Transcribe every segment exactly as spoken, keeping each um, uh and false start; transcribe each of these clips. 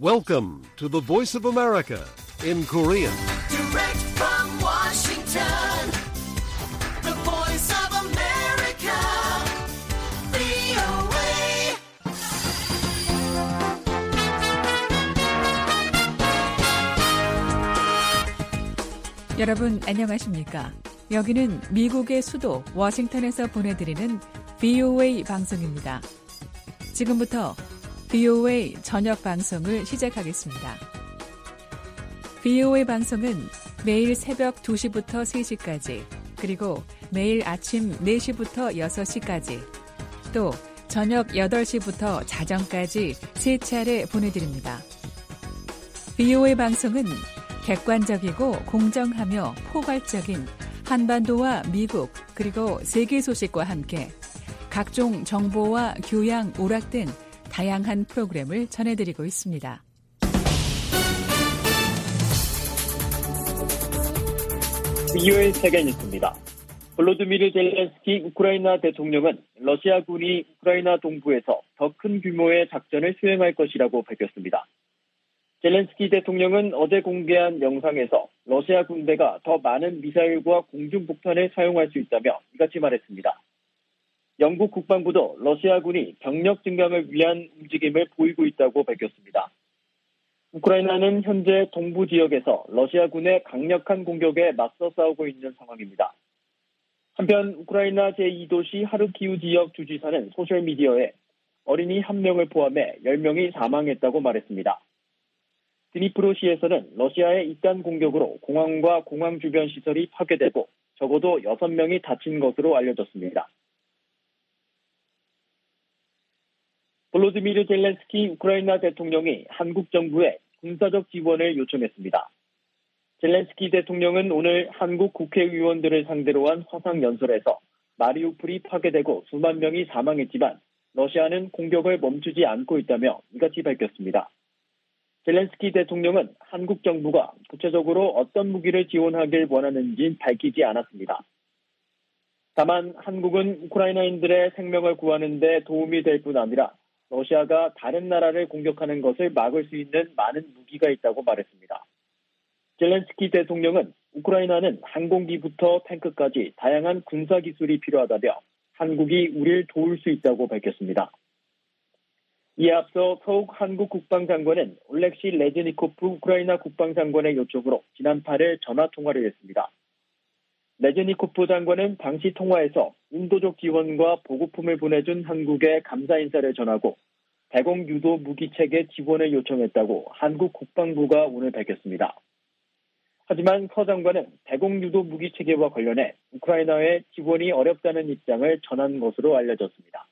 Welcome to the Voice of America in Korean. Direct from Washington, the Voice of America, 브이오에이. 여러분 안녕하십니까? 여기는 미국의 수도 워싱턴에서 보내드리는 브이오에이 방송입니다. 지금부터 브이오에이 저녁 방송을 시작하겠습니다. 브이오에이 방송은 매일 새벽 두 시부터 세 시까지, 그리고 매일 아침 네 시부터 여섯 시까지, 또 저녁 여덟 시부터 자정까지 세 차례 보내드립니다. 브이오에이 방송은 객관적이고 공정하며 포괄적인 한반도와 미국 그리고 세계 소식과 함께 각종 정보와 교양, 오락 등 다양한 프로그램을 전해드리고 있습니다. 브이오에이 세계 뉴스입니다. 볼로드미르 젤렌스키 우크라이나 대통령은 러시아군이 우크라이나 동부에서 더 큰 규모의 작전을 수행할 것이라고 밝혔습니다. 젤렌스키 대통령은 어제 공개한 영상에서 러시아 군대가 더 많은 미사일과 공중폭탄을 사용할 수 있다며 이같이 말했습니다. 영국 국방부도 러시아군이 병력 증강을 위한 움직임을 보이고 있다고 밝혔습니다. 우크라이나는 현재 동부 지역에서 러시아군의 강력한 공격에 맞서 싸우고 있는 상황입니다. 한편 우크라이나 제이 도시 하르키우 지역 주지사는 소셜미디어에 어린이 한 명을 포함해 열 명이 사망했다고 말했습니다. 드니프로시에서는 러시아의 이딴 공격으로 공항과 공항 주변 시설이 파괴되고 적어도 여섯 명이 다친 것으로 알려졌습니다. 볼로드미르 젤렌스키 우크라이나 대통령이 한국 정부에 군사적 지원을 요청했습니다. 젤렌스키 대통령은 오늘 한국 국회의원들을 상대로 한 화상연설에서 마리우폴이 파괴되고 수만 명이 사망했지만 러시아는 공격을 멈추지 않고 있다며 이같이 밝혔습니다. 젤렌스키 대통령은 한국 정부가 구체적으로 어떤 무기를 지원하길 원하는지 밝히지 않았습니다. 다만 한국은 우크라이나인들의 생명을 구하는 데 도움이 될 뿐 아니라 러시아가 다른 나라를 공격하는 것을 막을 수 있는 많은 무기가 있다고 말했습니다. 젤렌스키 대통령은 우크라이나는 항공기부터 탱크까지 다양한 군사기술이 필요하다며 한국이 우리를 도울 수 있다고 밝혔습니다. 이에 앞서 서욱 한국 국방장관은 올렉시 레즈니코프 우크라이나 국방장관의 요청으로 지난 팔 일 전화통화를 했습니다. 레즈니코프 장관은 당시 통화에서 인도적 지원과 보급품을 보내준 한국에 감사 인사를 전하고 대공 유도 무기체계 지원을 요청했다고 한국 국방부가 오늘 밝혔습니다. 하지만 서 장관은 대공 유도 무기체계와 관련해 우크라이나의 지원이 어렵다는 입장을 전한 것으로 알려졌습니다.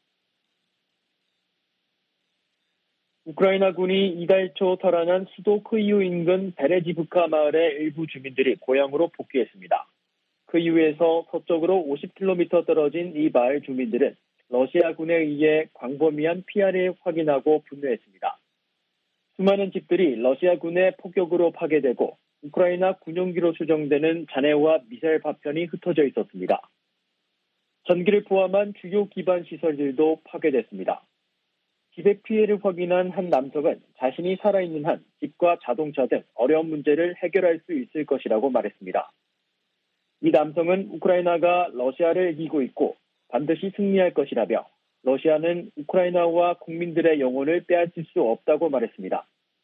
우크라이나군이 이달 초 탈환한 수도 크이우 인근 베레지브카 마을의 일부 주민들이 고향으로 복귀했습니다. 크이우에서 서쪽으로 오십 킬로미터 떨어진 이 마을 주민들은 러시아군에 의해 광범위한 피해를 확인하고 분노했습니다. 수많은 집들이 러시아군의 폭격으로 파괴되고 우크라이나 군용기로 추정되는 잔해와 미사일 파편이 흩어져 있었습니다. 전기를 포함한 주요 기반 시설들도 파괴됐습니다. 집의 피해를 확인한 한 남성은 자신이 살아있는 한 집과 자동차 등 어려운 문제를 해결할 수 있을 것이라고 말했습니다. 이 남성은 우크라이나가 러시아를 이기고 있고 반드시 승리할 것이라며 러시아는 우크라이나와 국민들의 영혼을 빼앗을 수 없다고 말했습니다.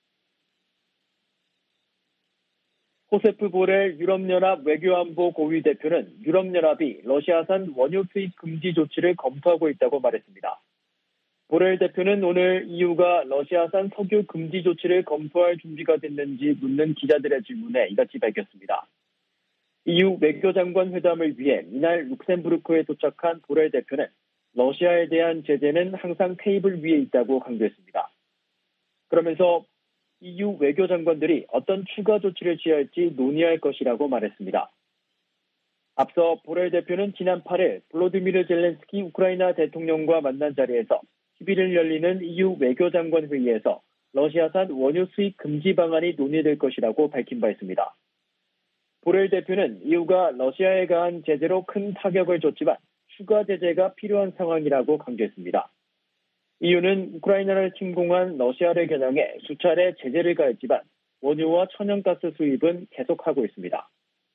호세프 보렐 유럽연합 외교안보 고위 대표는 유럽연합이 러시아산 원유 수입 금지 조치를 검토하고 있다고 말했습니다. 보렐 대표는 오늘 이유가 러시아산 석유 금지 조치를 검토할 준비가 됐는지 묻는 기자들의 질문에 이같이 밝혔습니다. 이유 외교장관 회담을 위해 이날 룩셈부르크에 도착한 보렐 대표는 러시아에 대한 제재는 항상 테이블 위에 있다고 강조했습니다. 그러면서 이유 외교장관들이 어떤 추가 조치를 취할지 논의할 것이라고 말했습니다. 앞서 보렐 대표는 지난 팔 일 볼로드미르 젤렌스키 우크라이나 대통령과 만난 자리에서 십일 일 열리는 이유 외교장관 회의에서 러시아산 원유 수입 금지 방안이 논의될 것이라고 밝힌 바 있습니다. 보렐 대표는 이유가 러시아에 가한 제재로 큰 타격을 줬지만 추가 제재가 필요한 상황이라고 강조했습니다. 이유는 우크라이나를 침공한 러시아를 겨냥해 수차례 제재를 가했지만 원유와 천연가스 수입은 계속하고 있습니다.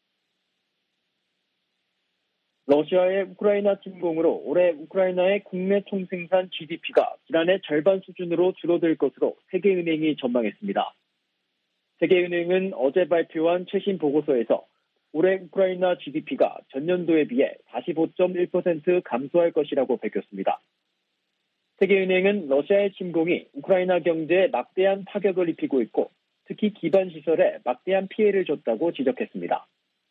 러시아의 우크라이나 침공으로 올해 우크라이나의 국내 총생산 지디피가 지난해 절반 수준으로 줄어들 것으로 세계은행이 전망했습니다. 세계은행은 어제 발표한 최신 보고서에서 올해 우크라이나 지디피가 전년도에 비해 사십오 점 일 퍼센트 감소할 것이라고 밝혔습니다. 세계은행은 러시아의 침공이 우크라이나 경제에 막대한 타격을 입히고 있고 특히 기반시설에 막대한 피해를 줬다고 지적했습니다.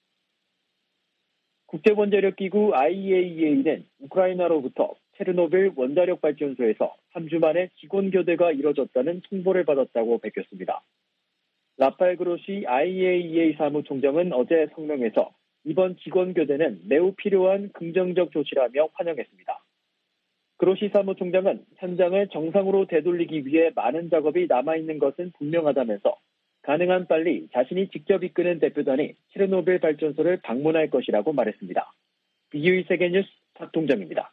국제원자력기구 아이이에이이에이는 우크라이나로부터 체르노빌 원자력 발전소에서 삼 주 만에 직원 교대가 이뤄졌다는 통보를 받았다고 밝혔습니다. 라파엘 그로시 아이이에이이에이 사무총장은 어제 성명에서 이번 직원 교대는 매우 필요한 긍정적 조치라며 환영했습니다. 그로시 사무총장은 현장을 정상으로 되돌리기 위해 많은 작업이 남아있는 것은 분명하다면서 가능한 빨리 자신이 직접 이끄는 대표단이 체르노빌 발전소를 방문할 것이라고 말했습니다. 비유이 세계뉴스 박동정입니다.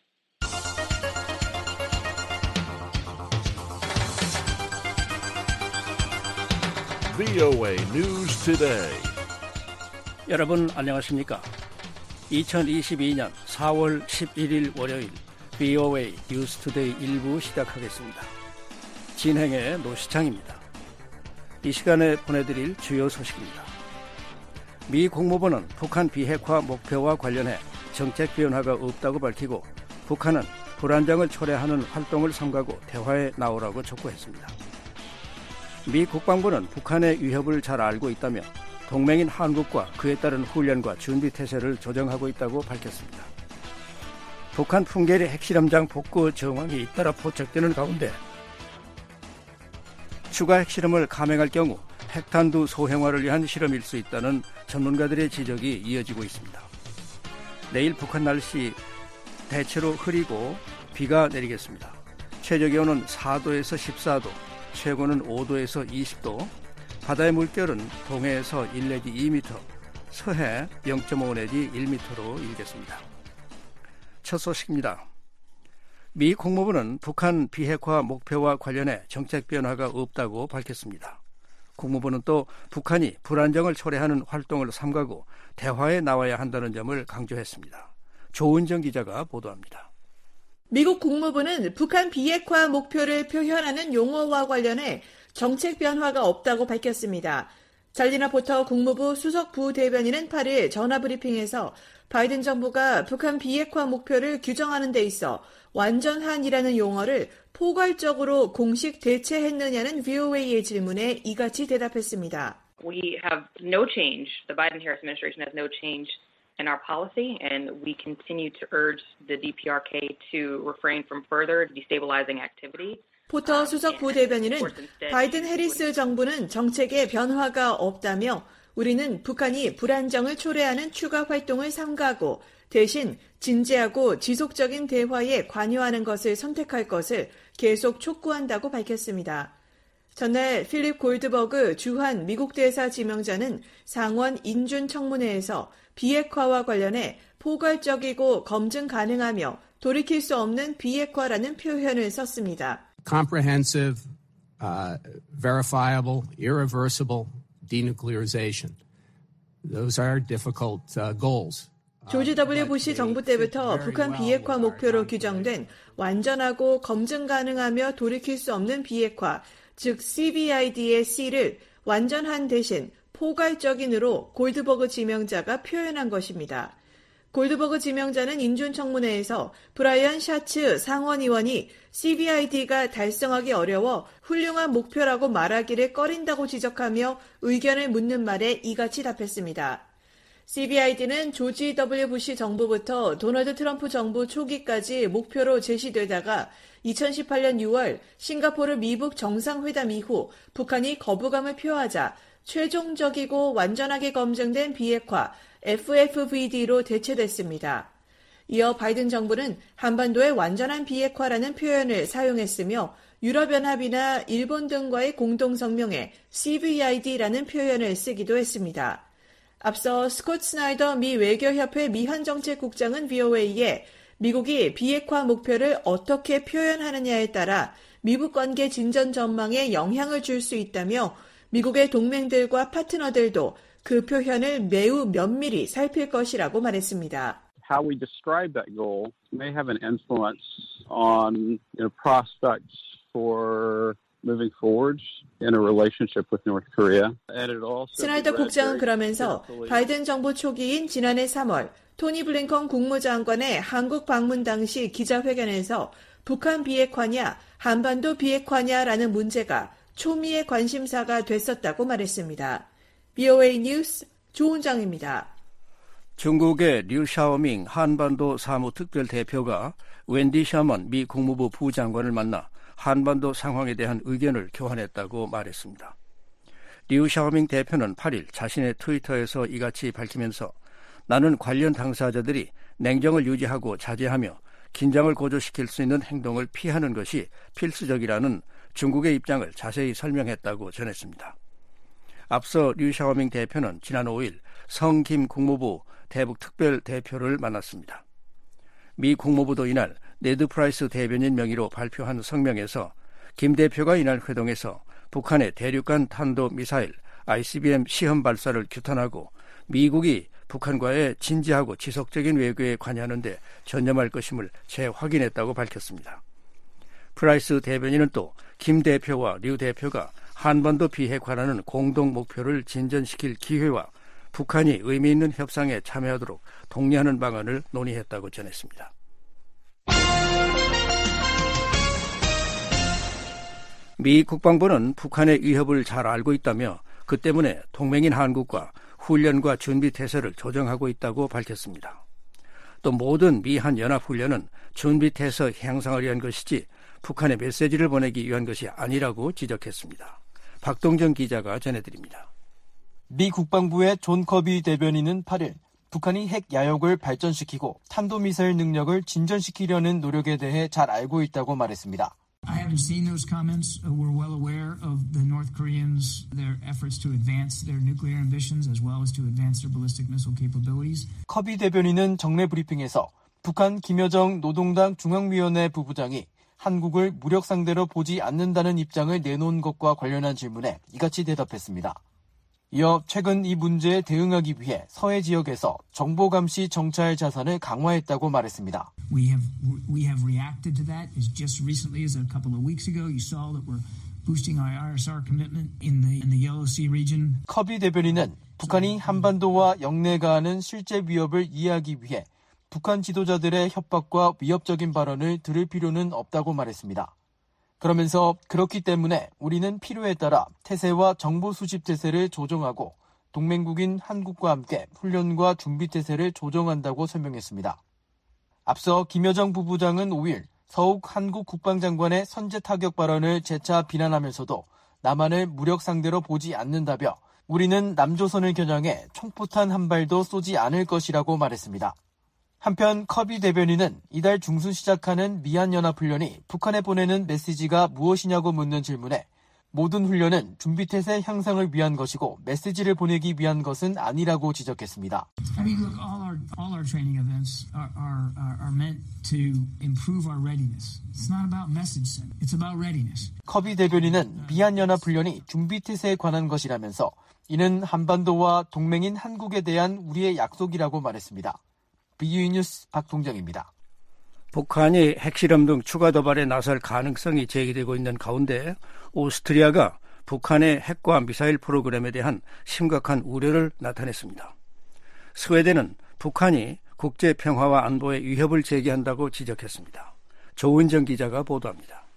브이오에이 News Today. 여러분 안녕하십니까? 이천이십이 년 사월 십일일 월요일 브이오에이 뉴스 투데이 일 부 시작하겠습니다. 진행의 노시창입니다. 이 시간에 보내드릴 주요 소식입니다. 미 국무부는 북한 비핵화 목표와 관련해 정책 변화가 없다고 밝히고 북한은 불안정을 초래하는 활동을 삼가고 대화에 나오라고 촉구했습니다. 미 국방부는 북한의 위협을 잘 알고 있다며 동맹인 한국과 그에 따른 훈련과 준비 태세를 조정하고 있다고 밝혔습니다. 북한 풍계리 핵실험장 복구 정황이 잇따라 포착되는 가운데 추가 핵실험을 감행할 경우 핵탄두 소형화를 위한 실험일 수 있다는 전문가들의 지적이 이어지고 있습니다. 내일 북한 날씨 대체로 흐리고 비가 내리겠습니다. 최저기온은 사 도에서 십사 도, 최고는 오 도에서 이십 도, 바다의 물결은 동해에서 일 내지 이 미터, 서해 영 점 오 내지 일 미터로 일겠습니다. 첫 소식입니다. 미 국무부는 북한 비핵화 목표와 관련해 정책 변화가 없다고 밝혔습니다. 국무부는 또 북한이 불안정을 초래하는 활동을 삼가고 대화에 나와야 한다는 점을 강조했습니다. 조은정 기자가 보도합니다. 미국 국무부는 북한 비핵화 목표를 표현하는 용어와 관련해 정책 변화가 없다고 밝혔습니다. 잘리나 포터 국무부 수석 부대변인은 팔 일 전화브리핑에서 바이든 정부가 북한 비핵화 목표를 규정하는 데 있어 완전한이라는 용어를 포괄적으로 공식 대체했느냐는 브이오에이의 질문에 이같이 대답했습니다. We have no change. The Biden-Harris administration has no change in our policy, and we continue to urge the 디피아르케이 to refrain from further destabilizing activity. 포터 수석 부대변인은 바이든 해리스 정부는 정책에 변화가 없다며 우리는 북한이 불안정을 초래하는 추가 활동을 삼가고 대신 진지하고 지속적인 대화에 관여하는 것을 선택할 것을 계속 촉구한다고 밝혔습니다. 전날 필립 골드버그 주한 미국 대사 지명자는 상원 인준 청문회에서 비핵화와 관련해 포괄적이고 검증 가능하며 돌이킬 수 없는 비핵화라는 표현을 썼습니다. Comprehensive, uh, verifiable, irreversible denuclearization. Those are difficult uh, goals. 조지 더블유 부시 정부 때부터 북한 비핵화 목표로 규정된 완전하고 검증 가능하며 돌이킬 수 없는 비핵화, 즉 씨비아이디의 C를 완전한 대신 포괄적인으로 골드버그 지명자가 표현한 것입니다. 골드버그 지명자는 인준청문회에서 브라이언 샤츠 상원의원이 씨비아이디가 달성하기 어려워 훌륭한 목표라고 말하기를 꺼린다고 지적하며 의견을 묻는 말에 이같이 답했습니다. 씨비아이디는 조지 더블유 부시 정부부터 도널드 트럼프 정부 초기까지 목표로 제시되다가 이천십팔 년 유월 싱가포르 미북 정상회담 이후 북한이 거부감을 표하자 최종적이고 완전하게 검증된 비핵화 에프에프브이디로 대체됐습니다. 이어 바이든 정부는 한반도의 완전한 비핵화라는 표현을 사용했으며 유럽연합이나 일본 등과의 공동성명에 씨비아이디라는 표현을 쓰기도 했습니다. 앞서 스콧 스나이더 미 외교협회 미한정책국장은 브이오에이에 미국이 비핵화 목표를 어떻게 표현하느냐에 따라 미북 관계 진전 전망에 영향을 줄 수 있다며 미국의 동맹들과 파트너들도 그 표현을 매우 면밀히 살필 것이라고 말했습니다. How we describe that goal may have an influence on you know, prospects for moving forward in a relationship with North Korea. And it also 스나이더 국장은 그러면서 바이든 정부 초기인 지난해 삼월 토니 블링컨 국무장관의 한국 방문 당시 기자회견에서 북한 비핵화냐 한반도 비핵화냐라는 문제가 초미의 관심사가 됐었다고 말했습니다. 브이오에이 뉴스 조은정입니다. 중국의 류 샤오밍 한반도 사무특별대표가 웬디 셔먼 미 국무부 부장관을 만나 한반도 상황에 대한 의견을 교환했다고 말했습니다. 류 샤오밍 대표는 팔 일 자신의 트위터에서 이같이 밝히면서 나는 관련 당사자들이 냉정을 유지하고 자제하며 긴장을 고조시킬 수 있는 행동을 피하는 것이 필수적이라는 중국의 입장을 자세히 설명했다고 전했습니다. 앞서 류 샤오밍 대표는 지난 오 일 성김 국무부 대북특별대표를 만났습니다. 미 국무부도 이날 네드 프라이스 대변인 명의로 발표한 성명에서 김 대표가 이날 회동에서 북한의 대륙간 탄도미사일 아이씨비엠 시험 발사를 규탄하고 미국이 북한과의 진지하고 지속적인 외교에 관여하는 데 전념할 것임을 재확인했다고 밝혔습니다. 프라이스 대변인은 또 김 대표와 류 대표가 한반도 비핵화라는 공동 목표를 진전시킬 기회와 북한이 의미 있는 협상에 참여하도록 독려하는 방안을 논의했다고 전했습니다. 미 국방부는 북한의 위협을 잘 알고 있다며 그 때문에 동맹인 한국과 훈련과 준비 태세를 조정하고 있다고 밝혔습니다. 또 모든 미한 연합훈련은 준비 태세 향상을 위한 것이지 북한에 메시지를 보내기 위한 것이 아니라고 지적했습니다. 박동정 기자가 전해드립니다. 미 국방부의 존 커비 대변인은 팔 일 북한이 핵 야욕을 발전시키고 탄도미사일 능력을 진전시키려는 노력에 대해 잘 알고 있다고 말했습니다. I haven't seen those comments. We're well aware of the North Koreans, their efforts to advance their nuclear ambitions as well as to advance their ballistic missile capabilities. 커비 대변인은 정례 브리핑에서 북한 김여정 노동당 중앙위원회 부부장이 한국을 무력 상대로 보지 않는다는 입장을 내놓은 것과 관련한 질문에 이같이 대답했습니다. 이어 최근 이 문제에 대응하기 위해 서해 지역에서 정보 감시 정찰 자산을 강화했다고 말했습니다. We have we have reacted to that as just recently as a couple of weeks ago. You saw that we're boosting our 아르 에스 알 commitment in the in the Yellow Sea region. 커비 대변인은 북한이 한반도와 영내 가하는 실제 위협을 이해하기 위해 북한 지도자들의 협박과 위협적인 발언을 들을 필요는 없다고 말했습니다. 그러면서 그렇기 때문에 우리는 필요에 따라 태세와 정보 수집 태세를 조정하고 동맹국인 한국과 함께 훈련과 준비 태세를 조정한다고 설명했습니다. 앞서 김여정 부부장은 오 일 서욱 한국 국방장관의 선제 타격 발언을 재차 비난하면서도 남한을 무력 상대로 보지 않는다며 우리는 남조선을 겨냥해 총포탄 한 발도 쏘지 않을 것이라고 말했습니다. 한편 커비 대변인은 이달 중순 시작하는 미한연합훈련이 북한에 보내는 메시지가 무엇이냐고 묻는 질문에 모든 훈련은 준비태세 향상을 위한 것이고 메시지를 보내기 위한 것은 아니라고 지적했습니다. I mean, look, all our all our training events are are are meant to improve our readiness. It's not about message send. It's about readiness. 커비 대변인은 미한연합훈련이 준비태세에 관한 것이라면서 이는 한반도와 동맹인 한국에 대한 우리의 약속이라고 말했습니다. 브이오에이 뉴스 박동정입니다. 북한이 핵실험 등 추가 도발에 나설 가능성이 제기되고 있는 가운데 오스트리아가 북한의 핵과 미사일 프로그램에 대한 심각한 우려를 나타냈습니다. 스웨덴은 북한이 국제 평화와 안보에 위협을 제기한다고 지적했습니다. 조은정 기자가 보도합니다.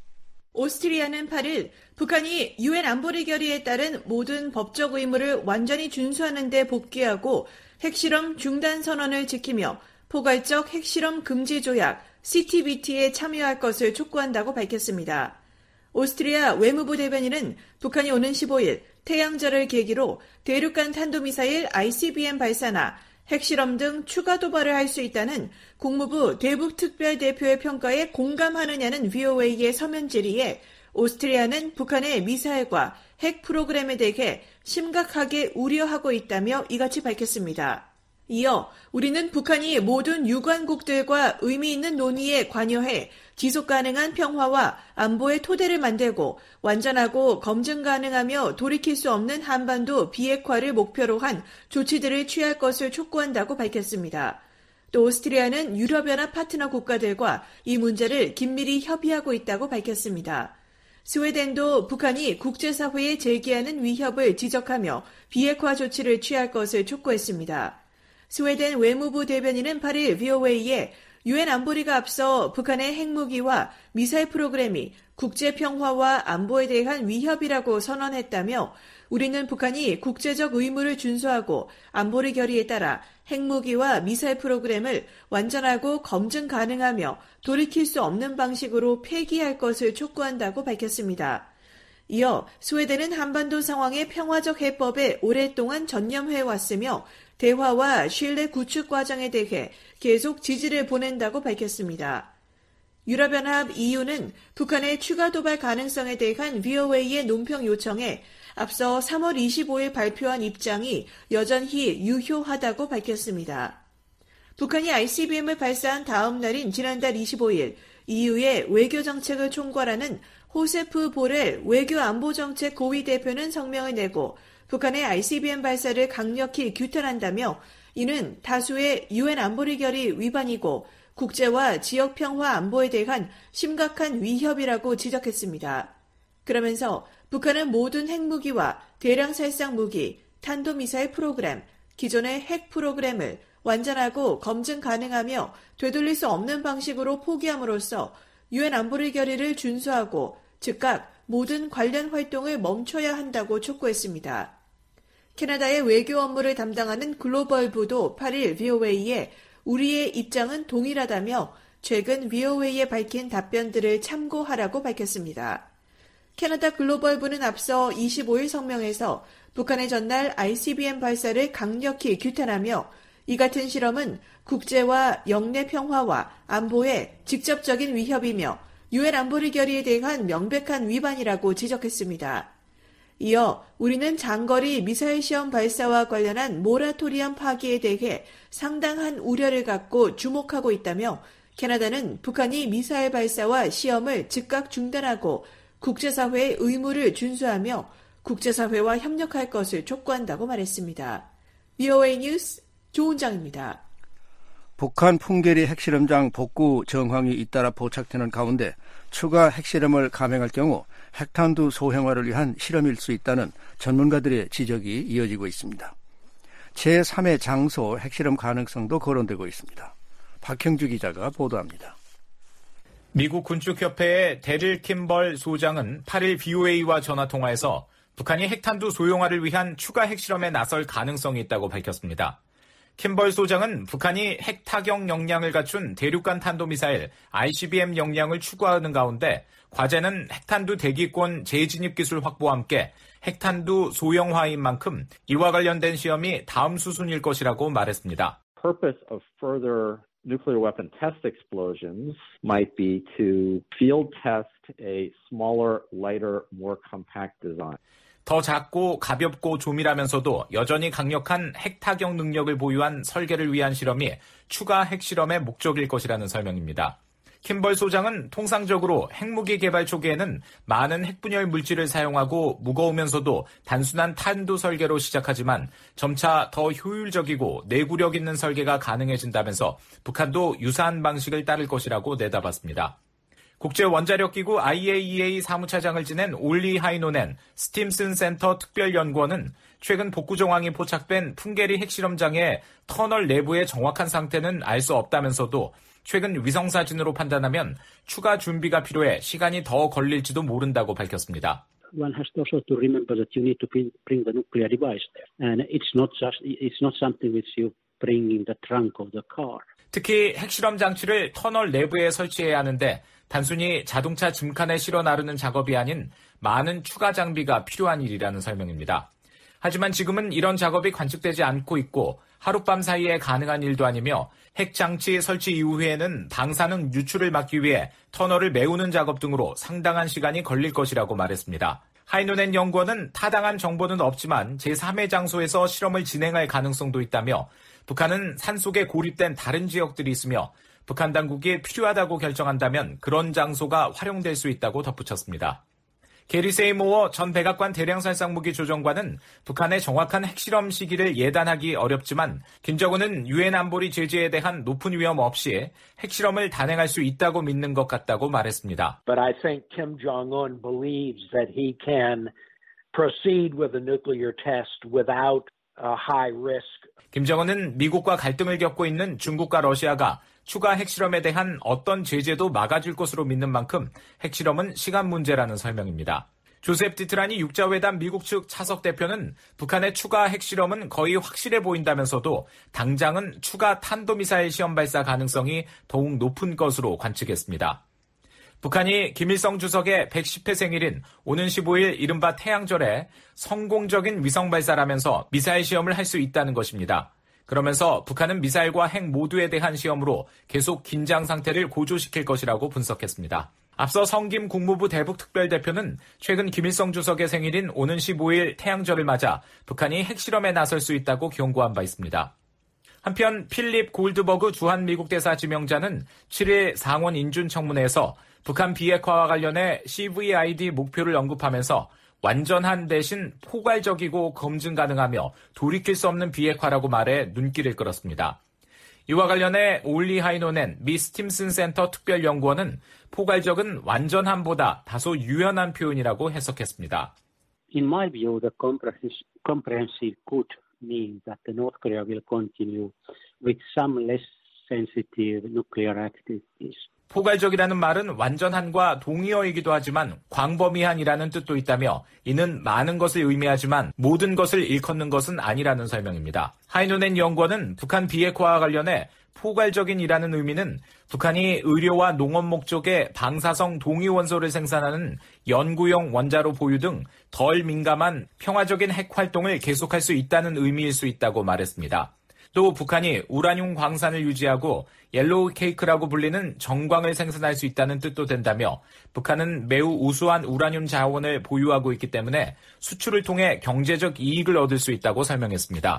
오스트리아는 팔 일 북한이 유엔 안보리 결의에 따른 모든 법적 의무를 완전히 준수하는 데 복귀하고 핵실험 중단 선언을 지키며 포괄적 핵실험 금지 조약 씨티비티에 참여할 것을 촉구한다고 밝혔습니다. 오스트리아 외무부 대변인은 북한이 오는 십오 일 태양절을 계기로 대륙간 탄도미사일 아이씨비엠 발사나 핵실험 등 추가 도발을 할 수 있다는 국무부 대북특별대표의 평가에 공감하느냐는 브이오에이의 서면 질의에 오스트리아는 북한의 미사일과 핵 프로그램에 대해 심각하게 우려하고 있다며 이같이 밝혔습니다. 이어 우리는 북한이 모든 유관국들과 의미 있는 논의에 관여해 지속 가능한 평화와 안보의 토대를 만들고 완전하고 검증 가능하며 돌이킬 수 없는 한반도 비핵화를 목표로 한 조치들을 취할 것을 촉구한다고 밝혔습니다. 또 오스트리아는 유럽연합 파트너 국가들과 이 문제를 긴밀히 협의하고 있다고 밝혔습니다. 스웨덴도 북한이 국제사회에 제기하는 위협을 지적하며 비핵화 조치를 취할 것을 촉구했습니다. 스웨덴 외무부 대변인은 팔 일 브이오에이에 유엔 안보리가 앞서 북한의 핵무기와 미사일 프로그램이 국제 평화와 안보에 대한 위협이라고 선언했다며 우리는 북한이 국제적 의무를 준수하고 안보리 결의에 따라 핵무기와 미사일 프로그램을 완전하고 검증 가능하며 돌이킬 수 없는 방식으로 폐기할 것을 촉구한다고 밝혔습니다. 이어 스웨덴은 한반도 상황의 평화적 해법에 오랫동안 전념해 왔으며 대화와 신뢰 구축 과정에 대해 계속 지지를 보낸다고 밝혔습니다. 유럽연합 이유는 북한의 추가 도발 가능성에 대한 브이오에이의 논평 요청에 앞서 삼월 이십오일 발표한 입장이 여전히 유효하다고 밝혔습니다. 북한이 아이씨비엠을 발사한 다음 날인 지난달 이십오일 이유의 외교정책을 총괄하는 호세프 보렐 외교안보정책 고위 대표는 성명을 내고 북한의 아이씨비엠 발사를 강력히 규탄한다며 이는 다수의 유엔 안보리 결의 위반이고 국제와 지역 평화 안보에 대한 심각한 위협이라고 지적했습니다. 그러면서 북한은 모든 핵무기와 대량 살상 무기, 탄도미사일 프로그램, 기존의 핵 프로그램을 완전하고 검증 가능하며 되돌릴 수 없는 방식으로 포기함으로써 유엔 안보리 결의를 준수하고 즉각 모든 관련 활동을 멈춰야 한다고 촉구했습니다. 캐나다의 외교 업무를 담당하는 글로벌 부도 팔 일 브이오에이에 우리의 입장은 동일하다며 최근 브이오에이에 밝힌 답변들을 참고하라고 밝혔습니다. 캐나다 글로벌부는 앞서 이십오일 성명에서 북한의 전날 아이씨비엠 발사를 강력히 규탄하며 이 같은 실험은 국제와 영내 평화와 안보에 직접적인 위협이며 유엔 안보리 결의에 대한 명백한 위반이라고 지적했습니다. 이어 우리는 장거리 미사일 시험 발사와 관련한 모라토리엄 파기에 대해 상당한 우려를 갖고 주목하고 있다며 캐나다는 북한이 미사일 발사와 시험을 즉각 중단하고 국제사회의 의무를 준수하며 국제사회와 협력할 것을 촉구한다고 말했습니다. 브이오에이 뉴스 조은정입니다. 북한 풍계리 핵실험장 복구 정황이 잇따라 포착되는 가운데 추가 핵실험을 감행할 경우 핵탄두 소형화를 위한 실험일 수 있다는 전문가들의 지적이 이어지고 있습니다. 제삼의 장소 핵실험 가능성도 거론되고 있습니다. 박형주 기자가 보도합니다. 미국 군축협회의 데릴 킴벌 소장은 팔 일 브이오에이와 전화통화에서 북한이 핵탄두 소형화를 위한 추가 핵실험에 나설 가능성이 있다고 밝혔습니다. 킴벌 소장은 북한이 핵 타격 역량을 갖춘 대륙간 탄도미사일 아이씨비엠 역량을 추구하는 가운데 과제는 핵탄두 대기권 재진입 기술 확보와 함께 핵탄두 소형화인 만큼 이와 관련된 시험이 다음 수순일 것이라고 말했습니다. Purpose of further nuclear weapon test explosions might be to field test a smaller, lighter, more compact design. 더 작고 가볍고 조밀하면서도 여전히 강력한 핵타격 능력을 보유한 설계를 위한 실험이 추가 핵실험의 목적일 것이라는 설명입니다. 킴벌 소장은 통상적으로 핵무기 개발 초기에는 많은 핵분열 물질을 사용하고 무거우면서도 단순한 탄도 설계로 시작하지만 점차 더 효율적이고 내구력 있는 설계가 가능해진다면서 북한도 유사한 방식을 따를 것이라고 내다봤습니다. 국제원자력기구 아이에이이에이 사무차장을 지낸 올리 하이노넨 스팀슨 센터 특별연구원은 최근 복구 정황이 포착된 풍계리 핵실험장의 터널 내부의 정확한 상태는 알 수 없다면서도 최근 위성사진으로 판단하면 추가 준비가 필요해 시간이 더 걸릴지도 모른다고 밝혔습니다. One has also to remember that you need to bring the nuclear device there. And it's not just, it's not something which you bring in the trunk of the car. 특히 핵실험 장치를 터널 내부에 설치해야 하는데 단순히 자동차 짐칸에 실어 나르는 작업이 아닌 많은 추가 장비가 필요한 일이라는 설명입니다. 하지만 지금은 이런 작업이 관측되지 않고 있고 하룻밤 사이에 가능한 일도 아니며 핵장치 설치 이후에는 방사능 유출을 막기 위해 터널을 메우는 작업 등으로 상당한 시간이 걸릴 것이라고 말했습니다. 하이노넨 연구원은 타당한 정보는 없지만 제삼의 장소에서 실험을 진행할 가능성도 있다며 북한은 산속에 고립된 다른 지역들이 있으며 북한 당국이 필요하다고 결정한다면 그런 장소가 활용될 수 있다고 덧붙였습니다. 게리 세이모어 전 백악관 대량살상무기 조정관은 북한의 정확한 핵실험 시기를 예단하기 어렵지만 김정은은 유엔 안보리 제재에 대한 높은 위험 없이 핵실험을 단행할 수 있다고 믿는 것 같다고 말했습니다. But I think Kim Jong-un believes that he can proceed with a nuclear test without a high risk. 김정은은 미국과 갈등을 겪고 있는 중국과 러시아가 추가 핵실험에 대한 어떤 제재도 막아줄 것으로 믿는 만큼 핵실험은 시간 문제라는 설명입니다. 조셉 디트라니 육자회담 미국 측 차석 대표는 북한의 추가 핵실험은 거의 확실해 보인다면서도 당장은 추가 탄도미사일 시험 발사 가능성이 더욱 높은 것으로 관측했습니다. 북한이 김일성 주석의 백십 회 생일인 오는 십오일 이른바 태양절에 성공적인 위성 발사라면서 미사일 시험을 할 수 있다는 것입니다. 그러면서 북한은 미사일과 핵 모두에 대한 시험으로 계속 긴장 상태를 고조시킬 것이라고 분석했습니다. 앞서 성김 국무부 대북특별대표는 최근 김일성 주석의 생일인 오는 십오일 태양절을 맞아 북한이 핵실험에 나설 수 있다고 경고한 바 있습니다. 한편 필립 골드버그 주한 미국 대사 지명자는 칠일 상원 인준청문회에서 북한 비핵화와 관련해 씨브이아이디 목표를 언급하면서 완전한 대신 포괄적이고 검증 가능하며 돌이킬 수 없는 비핵화라고 말해 눈길을 끌었습니다. 이와 관련해 올리 하이노넨 미 스팀슨 센터 특별연구원은 포괄적은 완전함보다 다소 유연한 표현이라고 해석했습니다. In my view, the comprehensive could mean that the North Korea will continue with some less sensitive nuclear activities. 포괄적이라는 말은 완전한과 동의어이기도 하지만 광범위한이라는 뜻도 있다며 이는 많은 것을 의미하지만 모든 것을 일컫는 것은 아니라는 설명입니다. 하이노넨 연구원은 북한 비핵화와 관련해 포괄적인이라는 의미는 북한이 의료와 농업 목적의 방사성 동위원소를 생산하는 연구용 원자로 보유 등 덜 민감한 평화적인 핵 활동을 계속할 수 있다는 의미일 수 있다고 말했습니다. 또 북한이 우라늄 광산을 유지하고 옐로우 케이크라고 불리는 정광을 생산할 수 있다는 뜻도 된다며 북한은 매우 우수한 우라늄 자원을 보유하고 있기 때문에 수출을 통해 경제적 이익을 얻을 수 있다고 설명했습니다.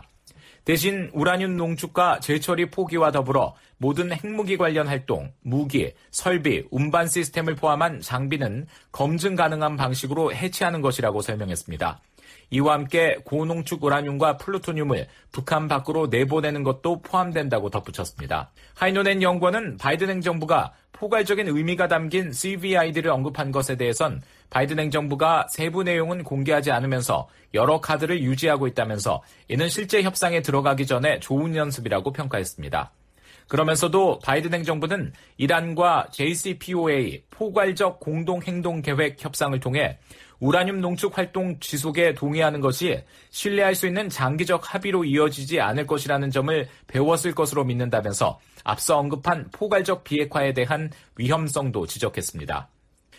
대신 우라늄 농축과 재처리 포기와 더불어 모든 핵무기 관련 활동, 무기, 설비, 운반 시스템을 포함한 장비는 검증 가능한 방식으로 해체하는 것이라고 설명했습니다. 이와 함께 고농축 우라늄과 플루토늄을 북한 밖으로 내보내는 것도 포함된다고 덧붙였습니다. 하이노넨 연구원은 바이든 행정부가 포괄적인 의미가 담긴 씨브이아이디를 언급한 것에 대해선 바이든 행정부가 세부 내용은 공개하지 않으면서 여러 카드를 유지하고 있다면서 이는 실제 협상에 들어가기 전에 좋은 연습이라고 평가했습니다. 그러면서도 바이든 행정부는 이란과 제이씨피오에이 포괄적 공동행동계획 협상을 통해 우라늄 농축 활동 지속에 동의하는 것이 신뢰할 수 있는 장기적 합의로 이어지지 않을 것이라는 점을 배웠을 것으로 믿는다면서 앞서 언급한 포괄적 비핵화에 대한 위험성도 지적했습니다.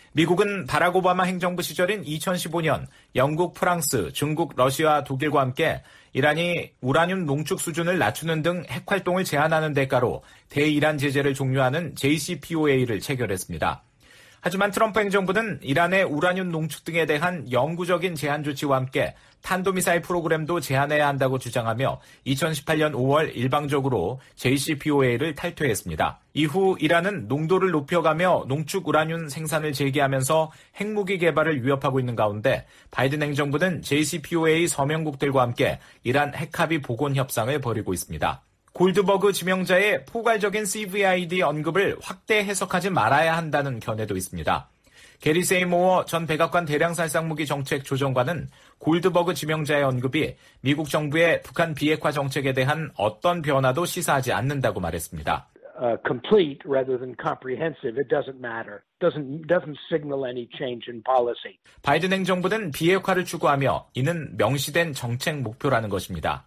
미국은 바락 오바마 행정부 시절인 이천십오년 영국, 프랑스, 중국, 러시아, 독일과 함께 이란이 우라늄 농축 수준을 낮추는 등 핵활동을 제한하는 대가로 대이란 제재를 종료하는 제이씨피오에이를 체결했습니다. 하지만 트럼프 행정부는 이란의 우라늄 농축 등에 대한 영구적인 제한 조치와 함께 탄도미사일 프로그램도 제한해야 한다고 주장하며 이천십팔년 오월 일방적으로 제이씨피오에이를 탈퇴했습니다. 이후 이란은 농도를 높여가며 농축 우라늄 생산을 재개하면서 핵무기 개발을 위협하고 있는 가운데 바이든 행정부는 제이씨피오에이 서명국들과 함께 이란 핵합의 복원 협상을 벌이고 있습니다. 골드버그 지명자의 포괄적인 씨브이아이디 언급을 확대 해석하지 말아야 한다는 견해도 있습니다. 게리 세이모어 전 백악관 대량살상무기 정책 조정관은 골드버그 지명자의 언급이 미국 정부의 북한 비핵화 정책에 대한 어떤 변화도 시사하지 않는다고 말했습니다. Uh, complete rather than comprehensive, it doesn't matter. Doesn't doesn't signal any change in policy. 바이든 행정부는 비핵화를 추구하며 이는 명시된 정책 목표라는 것입니다.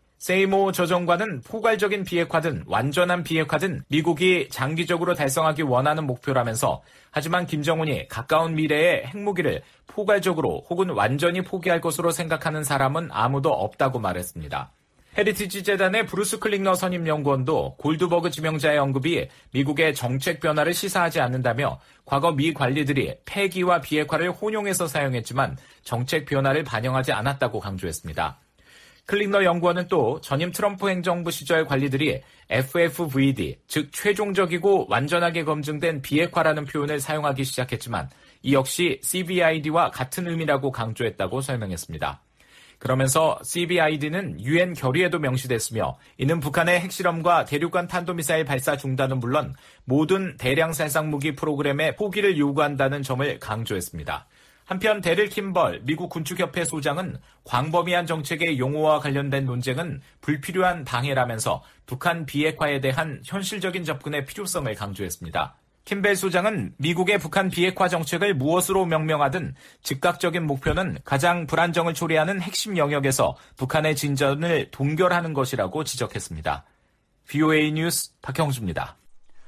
세이모 조정관은 포괄적인 비핵화든 완전한 비핵화든 미국이 장기적으로 달성하기 원하는 목표라면서 하지만 김정은이 가까운 미래에 핵무기를 포괄적으로 혹은 완전히 포기할 것으로 생각하는 사람은 아무도 없다고 말했습니다. 헤리티지 재단의 브루스 클링너 선임연구원도 골드버그 지명자의 언급이 미국의 정책 변화를 시사하지 않는다며 과거 미 관리들이 폐기와 비핵화를 혼용해서 사용했지만 정책 변화를 반영하지 않았다고 강조했습니다. 클링너 연구원은 또 전임 트럼프 행정부 시절 관리들이 에프에프브이디, 즉 최종적이고 완전하게 검증된 비핵화라는 표현을 사용하기 시작했지만 이 역시 씨비아이디와 같은 의미라고 강조했다고 설명했습니다. 그러면서 씨비아이디는 유엔 결의에도 명시됐으며 이는 북한의 핵실험과 대륙간 탄도미사일 발사 중단은 물론 모든 대량 살상무기 프로그램의 포기를 요구한다는 점을 강조했습니다. 한편 데릴 킴벌 미국 군축협회 소장은 광범위한 정책의 용어와 관련된 논쟁은 불필요한 방해라면서 북한 비핵화에 대한 현실적인 접근의 필요성을 강조했습니다. 킴벨 소장은 미국의 북한 비핵화 정책을 무엇으로 명명하든 즉각적인 목표는 가장 불안정을 초래하는 핵심 영역에서 북한의 진전을 동결하는 것이라고 지적했습니다. 브이오에이 뉴스 박형주입니다.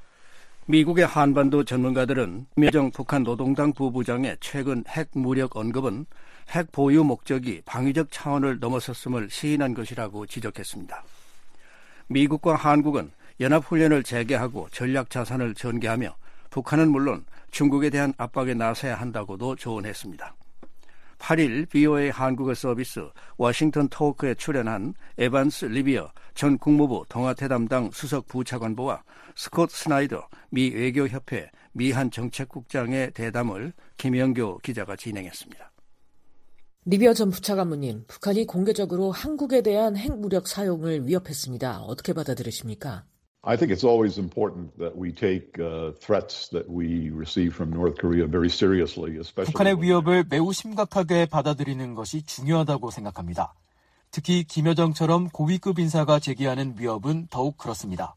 미국의 한반도 전문가들은 김여정 북한 노동당 부부장의 최근 핵 무력 언급은 핵 보유 목적이 방위적 차원을 넘어섰음을 시인한 것이라고 지적했습니다. 미국과 한국은 연합훈련을 재개하고 전략자산을 전개하며 북한은 물론 중국에 대한 압박에 나서야 한다고도 조언했습니다. 팔 일 브이오에이 한국어 서비스 워싱턴 토크에 출연한 에반스 리비어 전 국무부 동아태 담당 수석 부차관보와 스콧 스나이더 미 외교협회 미한 정책국장의 대담을 김영교 기자가 진행했습니다. 리비어 전 부차관무님, 북한이 공개적으로 한국에 대한 핵무력 사용을 위협했습니다. 어떻게 받아들이십니까? I think it's always important that we take uh, threats that we receive from North Korea very seriously, especially 북한의 위협을 매우 심각하게 받아들이는 것이 중요하다고 생각합니다. 특히 김여정처럼 고위급 인사가 제기하는 위협은 더욱 그렇습니다.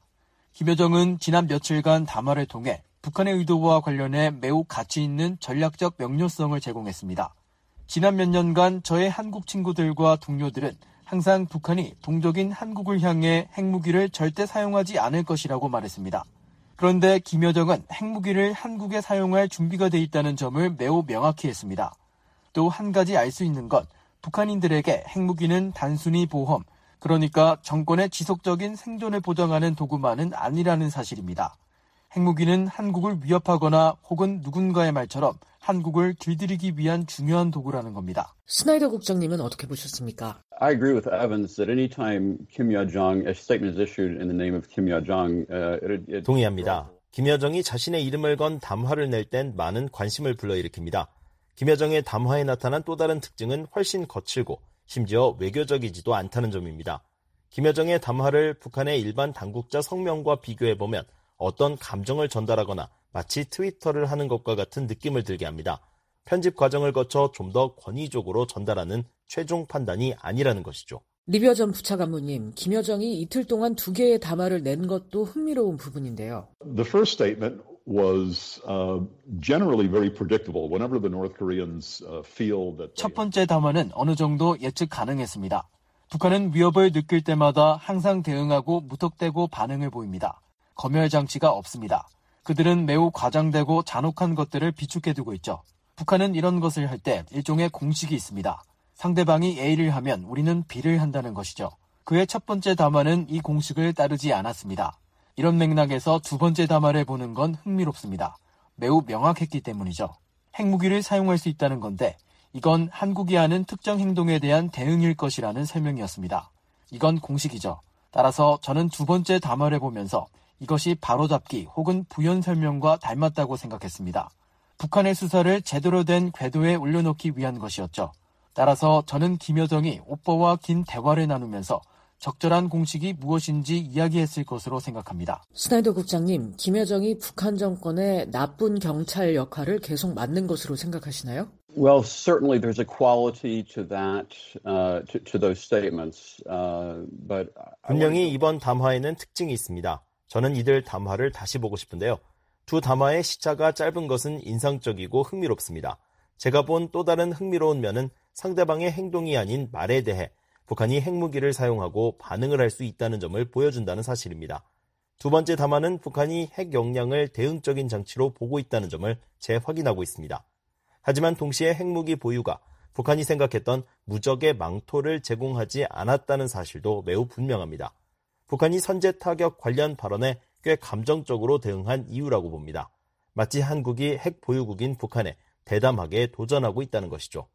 김여정은 지난 며칠간 담화를 통해 북한의 의도와 관련해 매우 가치 있는 전략적 명료성을 제공했습니다. 지난 몇 년간 저의 한국 친구들과 동료들은 항상 북한이 동족인 한국을 향해 핵무기를 절대 사용하지 않을 것이라고 말했습니다. 그런데 김여정은 핵무기를 한국에 사용할 준비가 돼 있다는 점을 매우 명확히 했습니다. 또 한 가지 알 수 있는 건 북한인들에게 핵무기는 단순히 보험, 그러니까 정권의 지속적인 생존을 보장하는 도구만은 아니라는 사실입니다. 핵무기는 한국을 위협하거나 혹은 누군가의 말처럼 한국을 길들이기 위한 중요한 도구라는 겁니다. 스나이더 국장님은 어떻게 보셨습니까? I agree with Evans that any time Kim Yo-jong, a statement is issued in the name of Kim Yo-jong, uh, it, it... 동의합니다. 김여정이 자신의 이름을 건 담화를 낼 땐 많은 관심을 불러일으킵니다. 김여정의 담화에 나타난 또 다른 특징은 훨씬 거칠고 심지어 외교적이지도 않다는 점입니다. 김여정의 담화를 북한의 일반 당국자 성명과 비교해보면 어떤 감정을 전달하거나 마치 트위터를 하는 것과 같은 느낌을 들게 합니다. 편집 과정을 거쳐 좀 더 권위적으로 전달하는 최종 판단이 아니라는 것이죠. 리비어 전 부차관무님, 김여정이 이틀 동안 두 개의 담화를 낸 것도 흥미로운 부분인데요. The first statement was uh, generally very predictable whenever the North Koreans uh, feel that 첫 번째 담화는 어느 정도 예측 가능했습니다. 북한은 위협을 느낄 때마다 항상 대응하고 무턱대고 반응을 보입니다. 검열 장치가 없습니다. 그들은 매우 과장되고 잔혹한 것들을 비축해두고 있죠. 북한은 이런 것을 할 때 일종의 공식이 있습니다. 상대방이 A를 하면 우리는 B를 한다는 것이죠. 그의 첫 번째 담화는 이 공식을 따르지 않았습니다. 이런 맥락에서 두 번째 담화를 보는 건 흥미롭습니다. 매우 명확했기 때문이죠. 핵무기를 사용할 수 있다는 건데 이건 한국이 하는 특정 행동에 대한 대응일 것이라는 설명이었습니다. 이건 공식이죠. 따라서 저는 두 번째 담화를 보면서 이것이 바로잡기 혹은 부연 설명과 닮았다고 생각했습니다. 북한의 수사를 제대로 된 궤도에 올려놓기 위한 것이었죠. 따라서 저는 김여정이 오빠와 긴 대화를 나누면서 적절한 공식이 무엇인지 이야기했을 것으로 생각합니다. 스나이더 국장님, 김여정이 북한 정권의 나쁜 경찰 역할을 계속 맡는 것으로 생각하시나요? Well, certainly there's a quality to that, uh, to, to those statements, uh, but 분명히 이번 담화에는 특징이 있습니다. 저는 이들 담화를 다시 보고 싶은데요. 두 담화의 시차가 짧은 것은 인상적이고 흥미롭습니다. 제가 본 또 다른 흥미로운 면은 상대방의 행동이 아닌 말에 대해 북한이 핵무기를 사용하고 반응을 할 수 있다는 점을 보여준다는 사실입니다. 두 번째 담화는 북한이 핵 역량을 대응적인 장치로 보고 있다는 점을 재확인하고 있습니다. 하지만 동시에 핵무기 보유가 북한이 생각했던 무적의 망토를 제공하지 않았다는 사실도 매우 분명합니다. 북한이 선제 타격 관련 발언에 꽤 감정적으로 대응한 이유라고 봅니다. 마치 한국이 핵 보유국인 북한에 대담하게 도전하고 있다는 것이죠.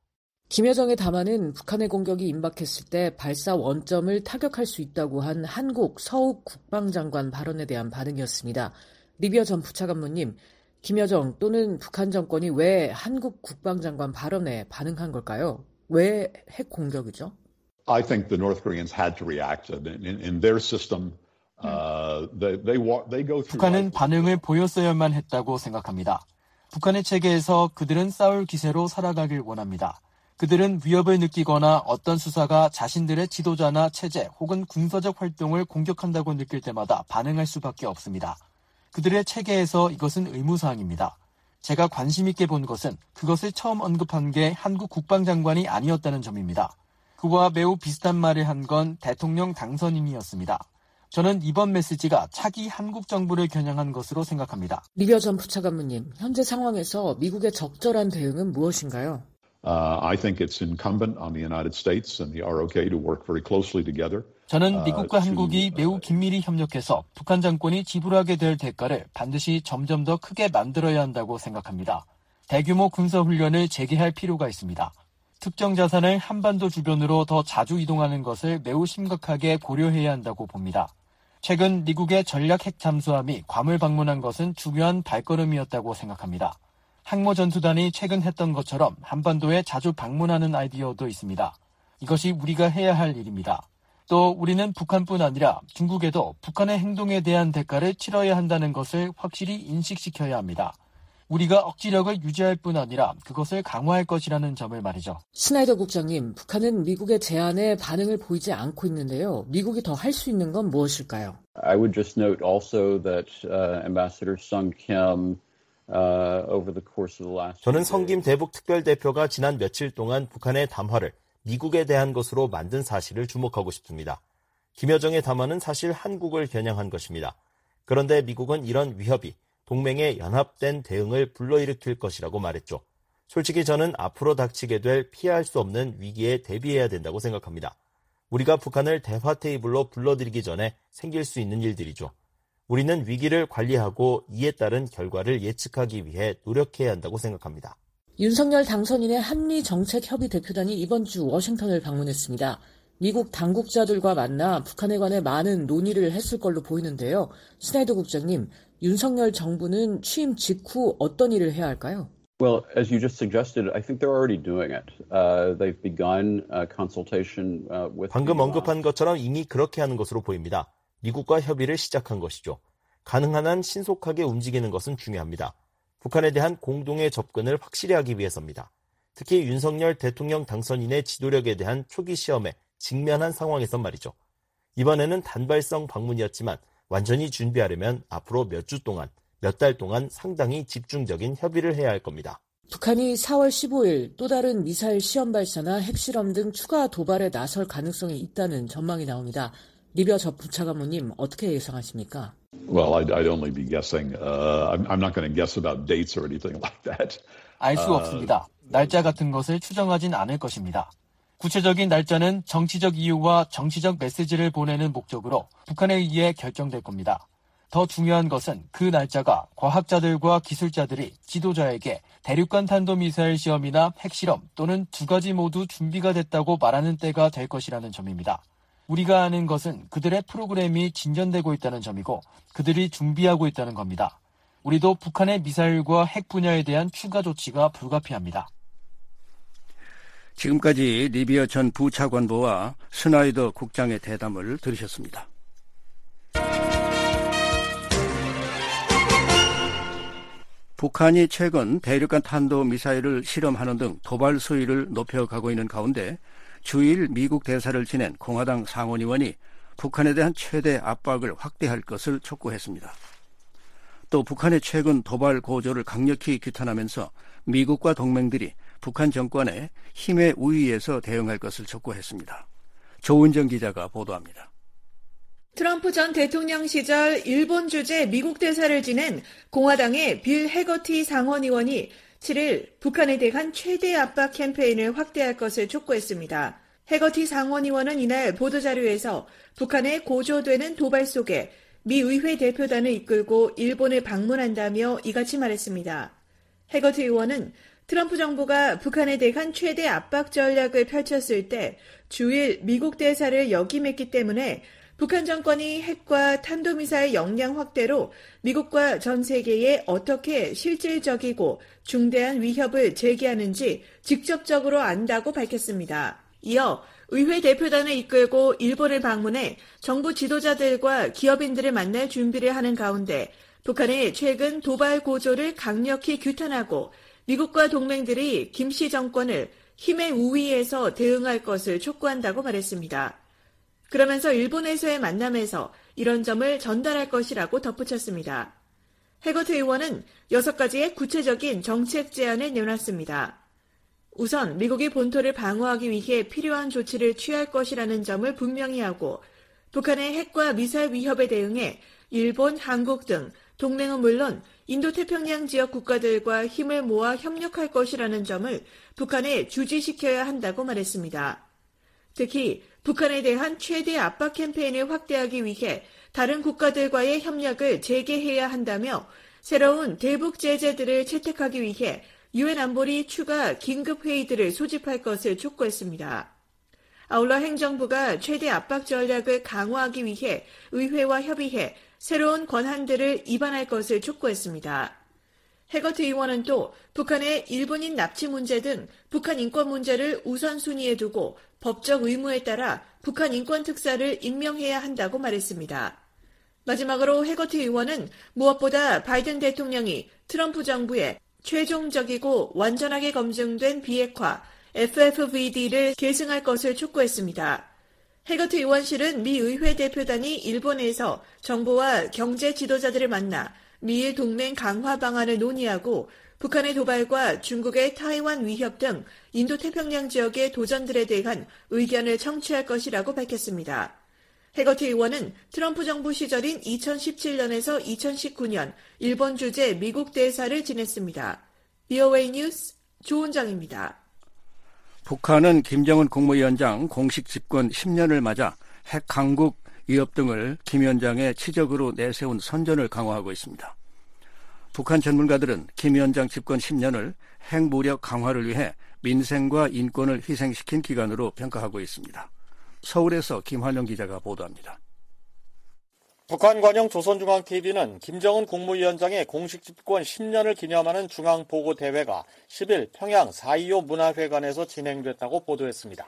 김여정의 담화는 북한의 공격이 임박했을 때 발사 원점을 타격할 수 있다고 한 한국 서욱 국방장관 발언에 대한 반응이었습니다. 리비어 전 부차관무님, 김여정 또는 북한 정권이 왜 한국 국방장관 발언에 반응한 걸까요? 왜 핵 공격이죠? I think the North Koreans had to react in, in, in their system. Uh, they, they, they go through. 북한은 반응을 보였어야만 했다고 생각합니다. 북한의 체계에서 그들은 싸울 기세로 살아가길 원합니다. 그들은 위협을 느끼거나 어떤 수사가 자신들의 지도자나 체제 혹은 군사적 활동을 공격한다고 느낄 때마다 반응할 수밖에 없습니다. 그들의 체계에서 이것은 의무사항입니다. 제가 관심 있게 본 것은 그것을 처음 언급한 게 한국 국방장관이 아니었다는 점입니다. 그와 매우 비슷한 말을 한 건 대통령 당선인이었습니다. 저는 이번 메시지가 차기 한국 정부를 겨냥한 것으로 생각합니다. 리비어 전 부차관무님, 현재 상황에서 미국의 적절한 대응은 무엇인가요? Uh, I think it's incumbent on the United States and the R O K to work very closely together. 저는 미국과 한국이 매우 긴밀히 협력해서 북한 정권이 지불하게 될 대가를 반드시 점점 더 크게 만들어야 한다고 생각합니다. 대규모 군사훈련을 재개할 필요가 있습니다. 특정 자산을 한반도 주변으로 더 자주 이동하는 것을 매우 심각하게 고려해야 한다고 봅니다. 최근 미국의 전략 핵 잠수함이 괌을 방문한 것은 중요한 발걸음이었다고 생각합니다. 항모전투단이 최근 했던 것처럼 한반도에 자주 방문하는 아이디어도 있습니다. 이것이 우리가 해야 할 일입니다. 또 우리는 북한뿐 아니라 중국에도 북한의 행동에 대한 대가를 치러야 한다는 것을 확실히 인식시켜야 합니다. 우리가 억지력을 유지할 뿐 아니라 그것을 강화할 것이라는 점을 말이죠. 스나이더 국장님, 북한은 미국의 제안에 반응을 보이지 않고 있는데요. 미국이 더 할 수 있는 건 무엇일까요? I would just note also that uh, Ambassador Sung Kim uh, over the course of the last 저는 성김 대북 특별대표가 지난 며칠 동안 북한의 담화를 미국에 대한 것으로 만든 사실을 주목하고 싶습니다. 김여정의 담화는 사실 한국을 겨냥한 것입니다. 그런데 미국은 이런 위협이 동맹의 연합된 대응을 불러일으킬 것이라고 말했죠. 솔직히 저는 앞으로 닥치게 될 피할 수 없는 위기에 대비해야 된다고 생각합니다. 우리가 북한을 대화 테이블로 불러들이기 전에 생길 수 있는 일들이죠. 우리는 위기를 관리하고 이에 따른 결과를 예측하기 위해 노력해야 한다고 생각합니다. 윤석열 당선인의 한미정책협의 대표단이 이번 주 워싱턴을 방문했습니다. 미국 당국자들과 만나 북한에 관해 많은 논의를 했을 걸로 보이는데요. 스나이더 국장님, 윤석열 정부는 취임 직후 어떤 일을 해야 할까요? Well, as you just suggested, I think they're already doing it. Uh, they've begun a consultation uh, with. 방금 언급한 것처럼 이미 그렇게 하는 것으로 보입니다. 미국과 협의를 시작한 것이죠. 가능한 한 신속하게 움직이는 것은 중요합니다. 북한에 대한 공동의 접근을 확실히 하기 위해서입니다. 특히 윤석열 대통령 당선인의 지도력에 대한 초기 시험에 직면한 상황에선 말이죠. 이번에는 단발성 방문이었지만 완전히 준비하려면 앞으로 몇 주 동안, 몇 달 동안 상당히 집중적인 협의를 해야 할 겁니다. 북한이 사월 십오일 또 다른 미사일 시험 발사나 핵실험 등 추가 도발에 나설 가능성이 있다는 전망이 나옵니다. 리비어 전 부차관무님, 어떻게 예상하십니까? Well, I'd, I'd only be guessing. Uh, I'm, I'm not going to guess about dates or anything like that. 알 수 없습니다. 날짜 같은 것을 추정하진 않을 것입니다. 구체적인 날짜는 정치적 이유와 정치적 메시지를 보내는 목적으로 북한에 의해 결정될 겁니다. 더 중요한 것은 그 날짜가 과학자들과 기술자들이 지도자에게 대륙간 탄도미사일 시험이나 핵실험 또는 두 가지 모두 준비가 됐다고 말하는 때가 될 것이라는 점입니다. 우리가 아는 것은 그들의 프로그램이 진전되고 있다는 점이고 그들이 준비하고 있다는 겁니다. 우리도 북한의 미사일과 핵 분야에 대한 추가 조치가 불가피합니다. 지금까지 리비어 전 부차관보와 스나이더 국장의 대담을 들으셨습니다. 북한이 최근 대륙간 탄도미사일을 실험하는 등 도발 수위를 높여가고 있는 가운데 주일 미국 대사를 지낸 공화당 상원의원이 북한에 대한 최대 압박을 확대할 것을 촉구했습니다. 또 북한의 최근 도발 고조를 강력히 규탄하면서 미국과 동맹들이 북한 정권의 힘의 우위에서 대응할 것을 촉구했습니다. 조은정 기자가 보도합니다. 트럼프 전 대통령 시절 일본 주재 미국 대사를 지낸 공화당의 빌 해거티 상원의원이 칠일 북한에 대한 최대 압박 캠페인을 확대할 것을 촉구했습니다. 해거티 상원의원은 이날 보도자료에서 북한의 고조되는 도발 속에 미 의회 대표단을 이끌고 일본을 방문한다며 이같이 말했습니다. 해거티 의원은 트럼프 정부가 북한에 대한 최대 압박 전략을 펼쳤을 때 주일 미국 대사를 역임했기 때문에 북한 정권이 핵과 탄도미사일 역량 확대로 미국과 전 세계에 어떻게 실질적이고 중대한 위협을 제기하는지 직접적으로 안다고 밝혔습니다. 이어 의회 대표단을 이끌고 일본을 방문해 정부 지도자들과 기업인들을 만날 준비를 하는 가운데 북한의 최근 도발 고조를 강력히 규탄하고 미국과 동맹들이 김씨 정권을 힘의 우위에서 대응할 것을 촉구한다고 말했습니다. 그러면서 일본에서의 만남에서 이런 점을 전달할 것이라고 덧붙였습니다. 해거트 의원은 여섯 가지의 구체적인 정책 제안을 내놨습니다. 우선 미국이 본토를 방어하기 위해 필요한 조치를 취할 것이라는 점을 분명히 하고 북한의 핵과 미사일 위협에 대응해 일본, 한국 등 동맹은 물론 인도태평양 지역 국가들과 힘을 모아 협력할 것이라는 점을 북한에 주지시켜야 한다고 말했습니다. 특히 북한에 대한 최대 압박 캠페인을 확대하기 위해 다른 국가들과의 협력을 재개해야 한다며 새로운 대북 제재들을 채택하기 위해 유엔 안보리 추가 긴급회의들을 소집할 것을 촉구했습니다. 아울러 행정부가 최대 압박 전략을 강화하기 위해 의회와 협의해 새로운 권한들을 입안할 것을 촉구했습니다. 해거트 의원은 또 북한의 일본인 납치 문제 등 북한 인권 문제를 우선순위에 두고 법적 의무에 따라 북한 인권 특사를 임명해야 한다고 말했습니다. 마지막으로 해거트 의원은 무엇보다 바이든 대통령이 트럼프 정부의 최종적이고 완전하게 검증된 비핵화 에프에프브이디를 계승할 것을 촉구했습니다. 해거트 의원실은 미 의회 대표단이 일본에서 정부와 경제 지도자들을 만나 미일 동맹 강화 방안을 논의하고 북한의 도발과 중국의 타이완 위협 등 인도태평양 지역의 도전들에 대한 의견을 청취할 것이라고 밝혔습니다. 해거트 의원은 트럼프 정부 시절인 이천십칠 년에서 이천십구 년 일본 주재 미국 대사를 지냈습니다. 비오에이 뉴스 조은정입니다. 북한은 김정은 국무위원장 공식 집권 십 년을 맞아 핵 강국 위협 등을 김 위원장의 치적으로 내세운 선전을 강화하고 있습니다. 북한 전문가들은 김 위원장 집권 십 년을 핵무력 강화를 위해 민생과 인권을 희생시킨 기간으로 평가하고 있습니다. 서울에서 김환영 기자가 보도합니다. 북한 관영 조선중앙티비는 김정은 국무위원장의 공식 집권 십 년을 기념하는 중앙보고대회가 십 일 평양 사이오 문화회관에서 진행됐다고 보도했습니다.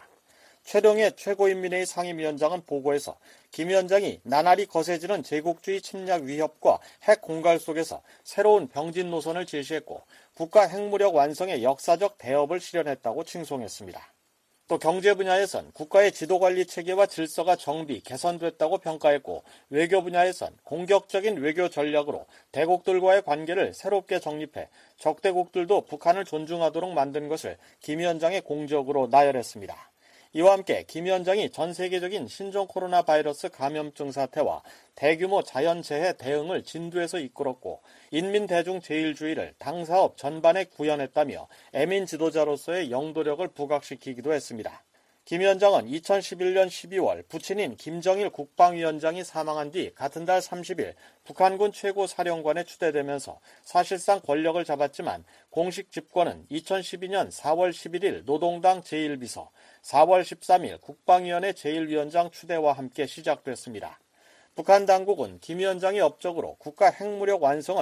최동해 최고인민회의 상임위원장은 보고에서 김 위원장이 나날이 거세지는 제국주의 침략 위협과 핵 공갈 속에서 새로운 병진 노선을 제시했고 국가 핵무력 완성의 역사적 대업을 실현했다고 칭송했습니다. 또 경제 분야에선 국가의 지도관리 체계와 질서가 정비, 개선됐다고 평가했고 외교 분야에선 공격적인 외교 전략으로 대국들과의 관계를 새롭게 정립해 적대국들도 북한을 존중하도록 만든 것을 김 위원장의 공적으로 나열했습니다. 이와 함께 김 위원장이 전 세계적인 신종 코로나 바이러스 감염증 사태와 대규모 자연재해 대응을 진두에서 이끌었고 인민대중 제일주의를 당사업 전반에 구현했다며 애민 지도자로서의 영도력을 부각시키기도 했습니다. 김 위원장은 이천십일 년 십이월 부친인 김정일 국방위원장이 사망한 뒤 같은 달 삼십 일 북한군 최고사령관에 추대되면서 사실상 권력을 잡았지만 공식 집권은 이천십이 년 사월 십일일 노동당 제일 비서, 사월 십삼일 국방위원회 제일 위원장 추대와 함께 시작됐습니다. 북한 당국은 김 위원장의 업적으로 국가 핵무력 완성을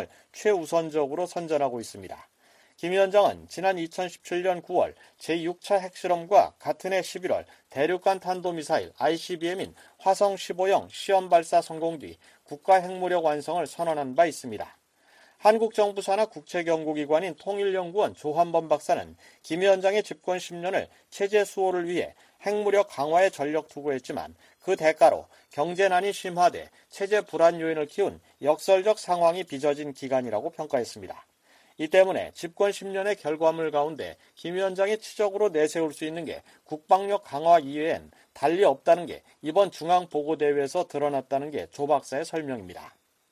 최우선적으로 선전하고 있습니다. 김 위원장은 지난 이천십칠 년 구월 제육 차 핵실험과 같은 해 십일월 대륙간 탄도미사일 아이씨비엠인 화성 십오형 시험 발사 성공 뒤 국가 핵무력 완성을 선언한 바 있습니다. 한국 정부 산하 국책연구기관인 통일연구원 조한범 박사는 김 위원장의 집권 십 년을 체제 수호를 위해 핵무력 강화에 전력 투구했지만 그 대가로 경제난이 심화돼 체제 불안 요인을 키운 역설적 상황이 빚어진 기간이라고 평가했습니다. 이 때문에 집권 십 년의 결과물 가운데 김 위원장이 치적으로 내세울 수 있는 게 국방력 강화 이외엔 달리 없다는 게 이번 중앙보고대회에서 드러났다는 게 조 박사의 설명입니다.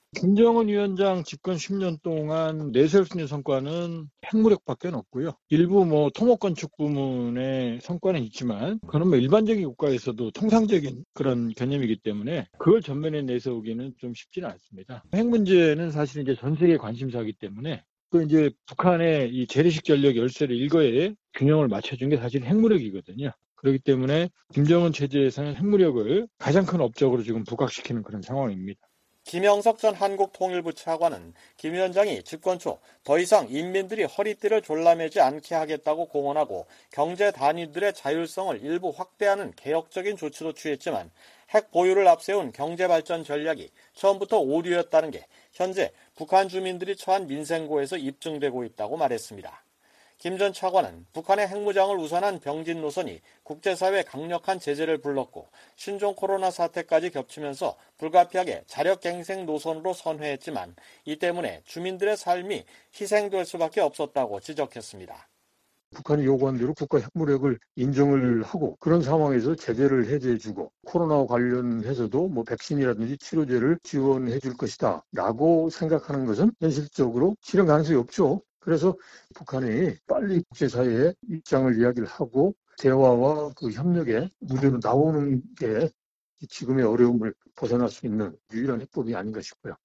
김정은 위원장 집권 십 년 동안 내세울 수 있는 성과는 핵무력밖에 없고요. 일부 뭐 토목 건축 부문의 성과는 있지만 그건 뭐 일반적인 국가에서도 통상적인 그런 개념이기 때문에 그걸 전면에 내세우기는 좀 쉽지는 않습니다. 핵 문제는 사실 이제 전 세계 관심사이기 때문에 그 이제 북한의 이 재래식 전력 열세를 일거에 균형을 맞춰준 게 사실 핵무력이거든요. 그렇기 때문에 김정은 체제에서는 핵무력을 가장 큰 업적으로 지금 부각시키는 그런 상황입니다. 김영석 전 한국통일부 차관은 김 위원장이 집권 초 더 이상 인민들이 허리띠를 졸라매지 않게 하겠다고 공언하고 경제 단위들의 자율성을 일부 확대하는 개혁적인 조치도 취했지만 핵 보유를 앞세운 경제발전 전략이 처음부터 오류였다는 게 현재 북한 주민들이 처한 민생고에서 입증되고 있다고 말했습니다. 김 전 차관은 북한의 핵무장을 우선한 병진 노선이 국제사회의 강력한 제재를 불렀고 신종 코로나 사태까지 겹치면서 불가피하게 자력갱생 노선으로 선회했지만 이 때문에 주민들의 삶이 희생될 수밖에 없었다고 지적했습니다. 북한이 요구한 대로 국가 핵무력을 인정을 하고 그런 상황에서 제재를 해제해주고 코로나와 관련해서도 뭐 백신이라든지 치료제를 지원해 줄 것이다 라고 생각하는 것은 현실적으로 실현 가능성이 없죠. 그래서 북한이 빨리 국제사회에 입장을 이야기를 하고 대화와 그 협력의 무대로 나오는 게 지금의 어려움을 벗어날 수 있는 유일한 해법이 아닌가 싶고요.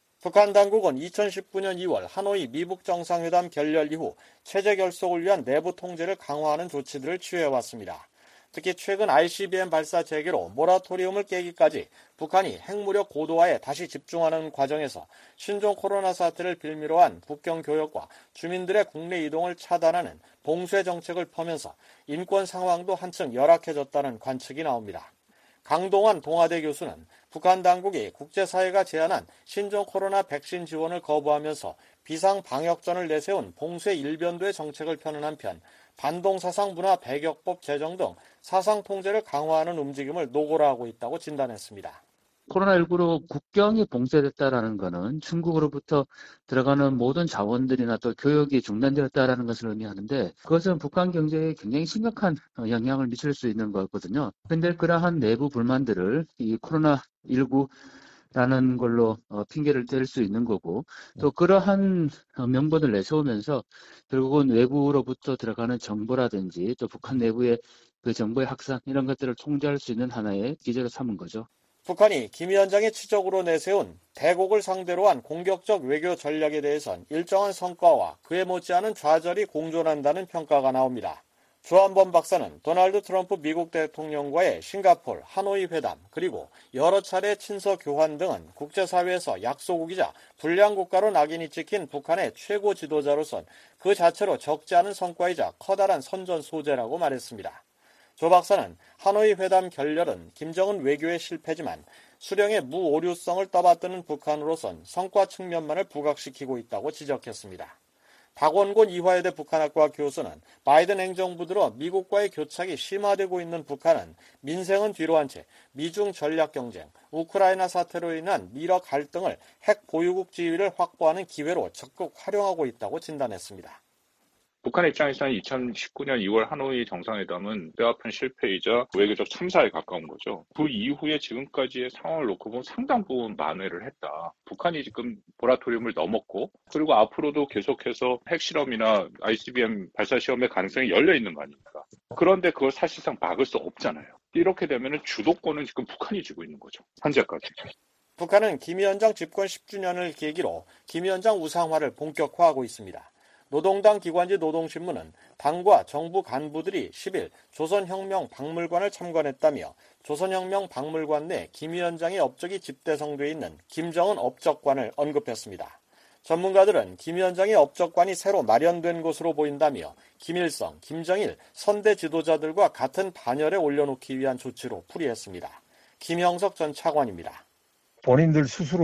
북한 당국은 이천십구 년 이월 하노이 미북 정상회담 결렬 이후 체제 결속을 위한 내부 통제를 강화하는 조치들을 취해왔습니다. 특히 최근 아이씨비엠 발사 재개로 모라토리움을 깨기까지 북한이 핵무력 고도화에 다시 집중하는 과정에서 신종 코로나 사태를 빌미로 한 국경 교역과 주민들의 국내 이동을 차단하는 봉쇄 정책을 펴면서 인권 상황도 한층 열악해졌다는 관측이 나옵니다. 강동환 동아대 교수는 북한 당국이 국제사회가 제안한 신종 코로나 백신 지원을 거부하면서 비상방역전을 내세운 봉쇄 일변도의 정책을 펴는 한편 반동사상문화 배격법 제정 등 사상 통제를 강화하는 움직임을 노골화하고 있다고 진단했습니다. 코로나십구로 국경이 봉쇄됐다라는 것은 중국으로부터 들어가는 모든 자원들이나 또 교역이 중단되었다라는 것을 의미하는데 그것은 북한 경제에 굉장히 심각한 영향을 미칠 수 있는 거거든요. 그런데 그러한 내부 불만들을 이 코로나십구 라는 걸로 어, 핑계를 댈 수 있는 거고 또 그러한 어, 명분을 내세우면서 결국은 외부로부터 들어가는 정보라든지 또 북한 내부의 그 정보의 확산 이런 것들을 통제할 수 있는 하나의 기제로 삼은 거죠. 북한이 김 위원장의 지적으로 내세운 대국을 상대로 한 공격적 외교 전략에 대해선 일정한 성과와 그에 못지않은 좌절이 공존한다는 평가가 나옵니다. 조한범 박사는 도널드 트럼프 미국 대통령과의 싱가포르, 하노이 회담, 그리고 여러 차례 친서 교환 등은 국제사회에서 약소국이자 불량 국가로 낙인이 찍힌 북한의 최고 지도자로선 그 자체로 적지 않은 성과이자 커다란 선전 소재라고 말했습니다. 조 박사는 하노이 회담 결렬은 김정은 외교의 실패지만 수령의 무오류성을 떠받드는 북한으로선 성과 측면만을 부각시키고 있다고 지적했습니다. 박원곤 이화여대 북한학과 교수는 바이든 행정부 들어 미국과의 교착이 심화되고 있는 북한은 민생은 뒤로 한 채 미중 전략 경쟁, 우크라이나 사태로 인한 미러 갈등을 핵 보유국 지위를 확보하는 기회로 적극 활용하고 있다고 진단했습니다. 북한 입장에서는 이천십구 년 이월 하노이 정상회담은 뼈아픈 실패이자 외교적 참사에 가까운 거죠. 그 이후에 지금까지의 상황을 놓고 보면 상당 부분 만회를 했다. 북한이 지금 모라토리움을 넘었고 그리고 앞으로도 계속해서 핵실험이나 아이씨비엠 발사 시험의 가능성이 열려 있는 거 아닙니까? 그런데 그걸 사실상 막을 수 없잖아요. 이렇게 되면 주도권은 지금 북한이 쥐고 있는 거죠. 현재까지. 북한은 김 위원장 집권 십 주년을 계기로 김 위원장 우상화를 본격화하고 있습니다. 노동당 기관지 노동신문은 당과 정부 간부들이 십 일 조선혁명 박물관을 참관했다며 조선혁명 박물관 내 김 위원장의 업적이 집대성돼 있는 김정은 업적관을 언급했습니다. 전문가들은 김 위원장의 업적관이 새로 마련된 것으로 보인다며 김일성, 김정일, 선대 지도자들과 같은 반열에 올려놓기 위한 조치로 풀이했습니다. 김형석 전 차관입니다. 본인들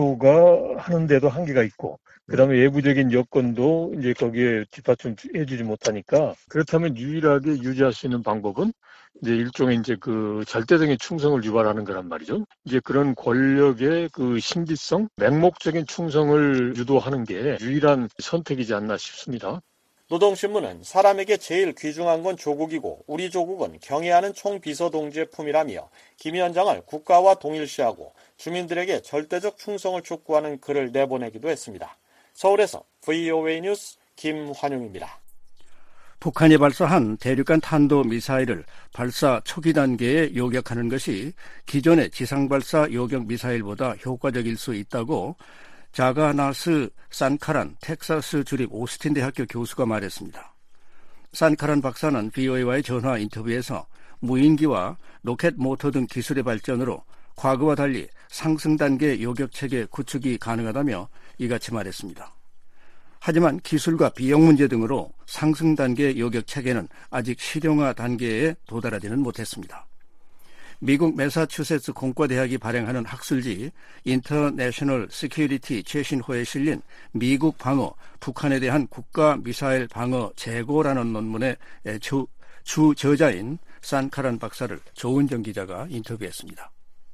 스스로가 하는데도 한계가 있고 그다음에 외부적인 여건도 이제 거기에 뒷받침해주지 못하니까 그렇다면 유일하게 유지할 수 있는 방법은 이제 일종의 이제 그 절대적인 충성을 유발하는 거란 말이죠. 이제 그런 권력의 그 신기성, 맹목적인 충성을 유도하는 게 유일한 선택이지 않나 싶습니다. 노동신문은 사람에게 제일 귀중한 건 조국이고 우리 조국은 경애하는 총비서동지의 품이라며 김 위원장을 국가와 동일시하고 주민들에게 절대적 충성을 촉구하는 글을 내보내기도 했습니다. 서울에서 브이오에이 뉴스 김환용입니다. 북한이 발사한 대륙간 탄도미사일을 발사 초기 단계에 요격하는 것이 기존의 지상발사 요격 미사일보다 효과적일 수 있다고 자가나스 산카란 텍사스 주립 오스틴 대학교 교수가 말했습니다. 산카란 박사는 브이오에이와의 전화 인터뷰에서 무인기와 로켓 모터 등 기술의 발전으로 과거와 달리 상승 단계 요격체계 구축이 가능하다며 이같이 말했습니다. 하지만 기술과 비용 문제 등으로 상승 단계 요격체계는 아직 실용화 단계에 도달하지는 못했습니다. 미국 매사추세츠 공과대학이 발행하는 학술지 인터내셔널 시큐리티 최신호에 실린 미국 방어, 북한에 대한 국가 미사일 방어 재고라는 논문의 주, 주 저자인 산카란 박사를 조은정 기자가 인터뷰했습니다.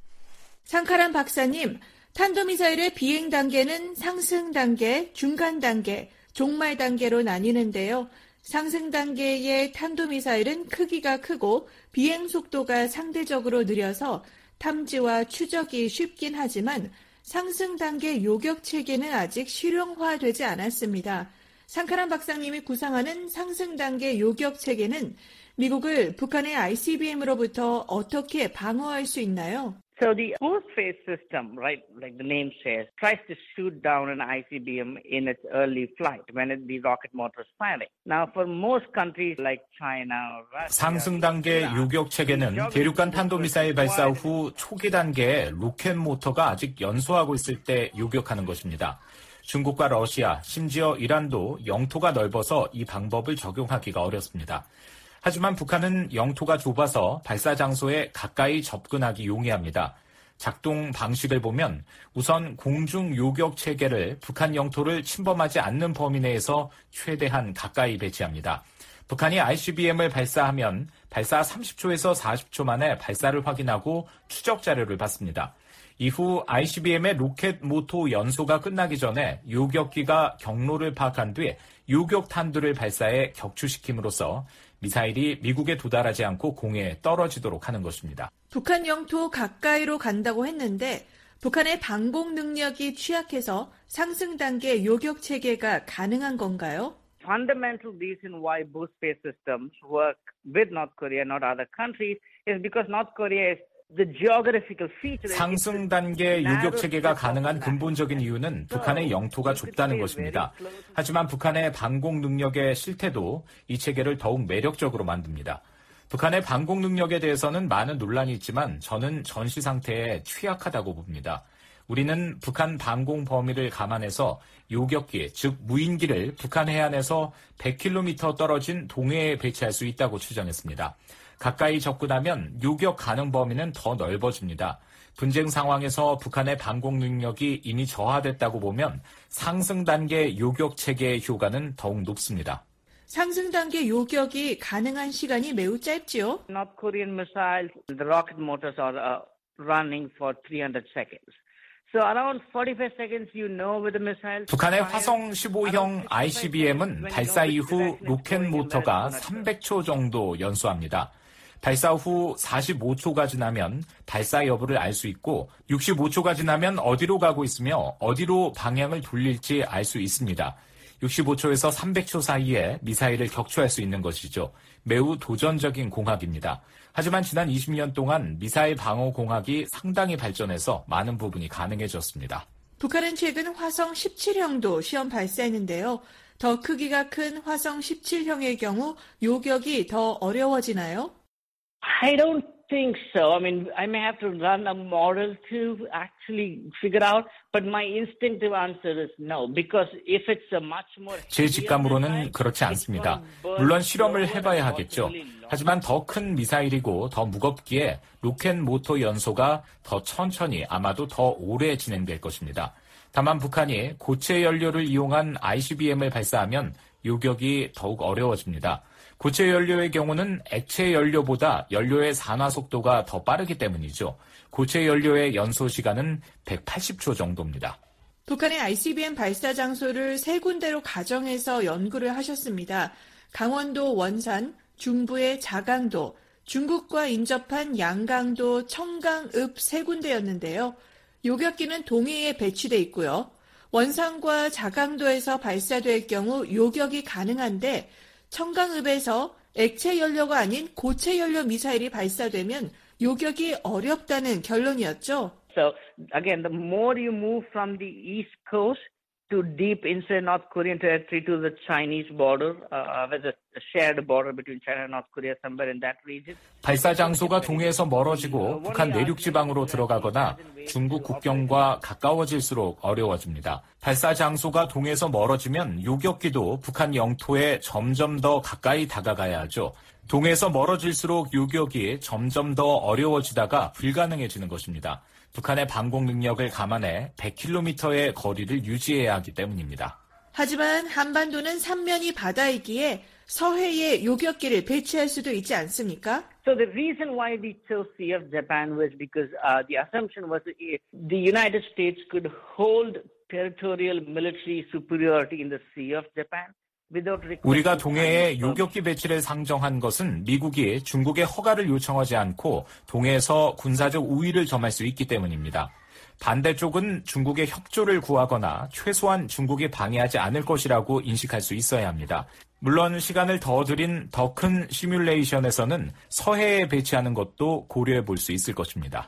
산카란 박사님, 탄도미사일의 비행 단계는 상승 단계, 중간 단계, 종말 단계로 나뉘는데요. 상승 단계의 탄도미사일은 크기가 크고 비행 속도가 상대적으로 느려서 탐지와 추적이 쉽긴 하지만 상승 단계 요격 체계는 아직 실용화되지 않았습니다. 산카란 박사님이 구상하는 상승 단계 요격 체계는 미국을 북한의 아이씨비엠으로부터 어떻게 방어할 수 있나요? So the post-phase system, right, like the name says, tries to shoot down an I C B M in its early flight when it, the rocket motor is firing. Now, for most countries like China or Russia, 상승 단계 요격 체계는 대륙간 탄도미사일 발사 후 초기 단계에 로켓 모터가 아직 연소하고 있을 때 요격하는 것입니다. 중국과 러시아, 심지어 이란도 영토가 넓어서 이 방법을 적용하기가 어렵습니다. 하지만 북한은 영토가 좁아서 발사 장소에 가까이 접근하기 용이합니다. 작동 방식을 보면 우선 공중 요격 체계를 북한 영토를 침범하지 않는 범위 내에서 최대한 가까이 배치합니다. 북한이 아이씨비엠을 발사하면 발사 삼십 초에서 사십 초 만에 발사를 확인하고 추적 자료를 받습니다. 이후 아이씨비엠의 로켓 모터 연소가 끝나기 전에 요격기가 경로를 파악한 뒤 요격 탄두를 발사해 격추시킴으로써 미사일이 미국에 도달하지 않고 공해에 떨어지도록 하는 것입니다. 북한 영토 가까이로 간다고 했는데 북한의 방공 능력이 취약해서 상승 단계 요격 체계가 가능한 건가요? Fundamental reason why both space systems work with North Korea, not other countries, is because North Korea is 상승 단계 요격 체계가 가능한 근본적인 이유는 북한의 영토가 좁다는 것입니다. 하지만 북한의 방공 능력의 실태도 이 체계를 더욱 매력적으로 만듭니다. 북한의 방공 능력에 대해서는 많은 논란이 있지만 저는 전시 상태에 취약하다고 봅니다. 우리는 북한 방공 범위를 감안해서 요격기, 즉 무인기를 북한 해안에서 백 킬로미터 떨어진 동해에 배치할 수 있다고 추정했습니다. 가까이 접근하면 요격 가능 범위는 더 넓어집니다. 분쟁 상황에서 북한의 방공 능력이 이미 저하됐다고 보면 상승 단계 요격 체계의 효과는 더욱 높습니다. 상승 단계 요격이 가능한 시간이 매우 짧지요. North Korean missiles, the rocket motors are uh, running for three hundred seconds. So around forty-five seconds, you know, with the missiles. 북한의 화성 십오형 아이씨비엠은 발사 이후 로켓 모터가 삼백 초 정도 연소합니다. 발사 후 사십오 초가 지나면 발사 여부를 알 수 있고 육십오 초가 지나면 어디로 가고 있으며 어디로 방향을 돌릴지 알 수 있습니다. 육십오 초에서 삼백 초 사이에 미사일을 격추할 수 있는 것이죠. 매우 도전적인 공학입니다. 하지만 지난 이십 년 동안 미사일 방어 공학이 상당히 발전해서 많은 부분이 가능해졌습니다. 북한은 최근 화성 십칠형도 시험 발사했는데요. 더 크기가 큰 화성 십칠형의 경우 요격이 더 어려워지나요? I don't think so. I mean, I may have to run a model to actually figure out, but my instinctive answer is no, because if it's a much more... 제 직감으로는 그렇지 않습니다. 물론 실험을 해봐야 하겠죠. 하지만 더 큰 미사일이고 더 무겁기에 로켓 모터 연소가 더 천천히 아마도 더 오래 진행될 것입니다. 다만 북한이 고체 연료를 이용한 아이씨비엠을 발사하면 요격이 더욱 어려워집니다. 고체 연료의 경우는 액체 연료보다 연료의 산화 속도가 더 빠르기 때문이죠. 고체 연료의 연소 시간은 백팔십 초 정도입니다. 북한의 아이씨비엠 발사 장소를 세 군데로 가정해서 연구를 하셨습니다. 강원도 원산, 중부의 자강도, 중국과 인접한 양강도, 청강읍 세 군데였는데요. 요격기는 동해에 배치돼 있고요. 원산과 자강도에서 발사될 경우 요격이 가능한데 청강읍에서 액체 연료가 아닌 고체 연료 미사일이 발사되면 요격이 어렵다는 결론이었죠. So again, the more you move from the east coast to deep inside North Korean territory to the Chinese border, uh, with a shared border between China and North Korea, somewhere in that region. 발사 장소가 동해에서 멀어지고 북한 내륙 지방으로 들어가거나 중국 국경과 가까워질수록 어려워집니다. 발사 장소가 동해에서 멀어지면 요격기도 북한 영토에 점점 더 가까이 다가가야 하죠. 동해에서 멀어질수록 요격이 점점 더 어려워지다가 불가능해지는 것입니다. 북한의 방공 능력을 감안해 백 킬로미터의 거리를 유지해야 하기 때문입니다. 하지만 한반도는 삼면이 바다이기에 서해에 요격기를 배치할 수도 있지 않습니까? So the reason why we chose Sea of Japan was because uh, the assumption was the United States could hold territorial military superiority in the Sea of Japan. 우리가 동해에 요격기 배치를 상정한 것은 미국이 중국의 허가를 요청하지 않고 동해에서 군사적 우위를 점할 수 있기 때문입니다. 반대쪽은 중국의 협조를 구하거나 최소한 중국이 방해하지 않을 것이라고 인식할 수 있어야 합니다. 물론 시간을 더 들인 더 큰 시뮬레이션에서는 서해에 배치하는 것도 고려해 볼 수 있을 것입니다.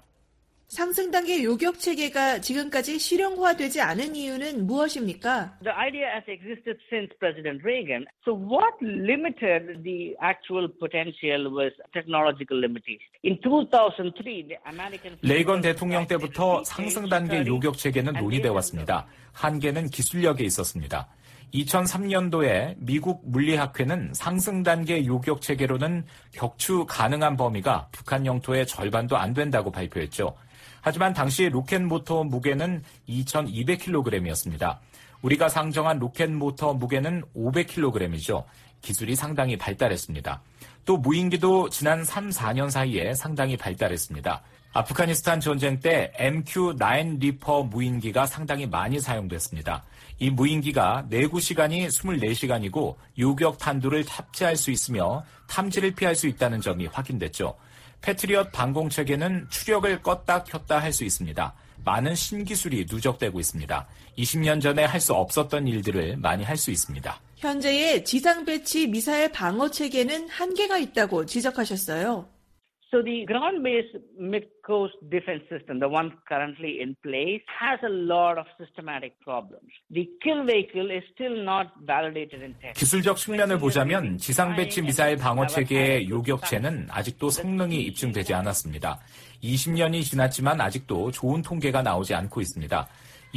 상승 단계 요격 체계가 지금까지 실용화되지 않은 이유는 무엇입니까? The idea has existed since President Reagan. So what limited the actual potential was technological limitation. In two thousand three, the American 레이건 대통령 때부터 상승 단계 요격 체계는 논의돼 왔습니다. 한계는 기술력에 있었습니다. 이천삼 년도에 미국 물리학회는 상승 단계 요격 체계로는 격추 가능한 범위가 북한 영토의 절반도 안 된다고 발표했죠. 하지만 당시 로켓 모터 무게는 이천이백 킬로그램이었습니다. 우리가 상정한 로켓 모터 무게는 오백 킬로그램이죠. 기술이 상당히 발달했습니다. 또 무인기도 지난 삼, 사 년 사이에 상당히 발달했습니다. 아프가니스탄 전쟁 때 엠큐 나인 리퍼 무인기가 상당히 많이 사용됐습니다. 이 무인기가 내구 시간이 이십사 시간이고 요격 탄두를 탑재할 수 있으며 탐지를 피할 수 있다는 점이 확인됐죠. 패트리엇 방공체계는 추력을 껐다 켰다 할 수 있습니다. 많은 신기술이 누적되고 있습니다. 이십 년 전에 할 수 없었던 일들을 많이 할 수 있습니다. 현재의 지상 배치 미사일 방어 체계는 한계가 있다고 지적하셨어요. So the ground-based mid-coast defense system, the one currently in place, has a lot of systematic problems. The kill vehicle is still not validated in test. 기술적 측면을 보자면 지상 배치 미사일 방어 체계의 요격체는 아직도 성능이 입증되지 않았습니다. 이십 년이 지났지만 아직도 좋은 통계가 나오지 않고 있습니다.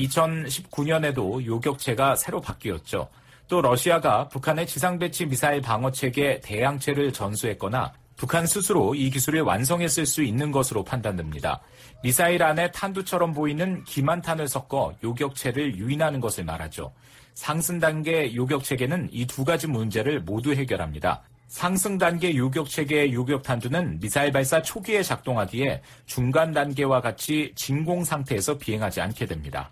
이천십구 년에도 요격체가 새로 바뀌었죠. 또 러시아가 북한의 지상 배치 미사일 방어 체계 대양체를 전수했거나 북한 스스로 이 기술을 완성했을 수 있는 것으로 판단됩니다. 미사일 안에 탄두처럼 보이는 기만탄을 섞어 요격체를 유인하는 것을 말하죠. 상승 단계 요격체계는 이 두 가지 문제를 모두 해결합니다. 상승 단계 요격체계의 요격탄두는 미사일 발사 초기에 작동하기에 중간 단계와 같이 진공 상태에서 비행하지 않게 됩니다.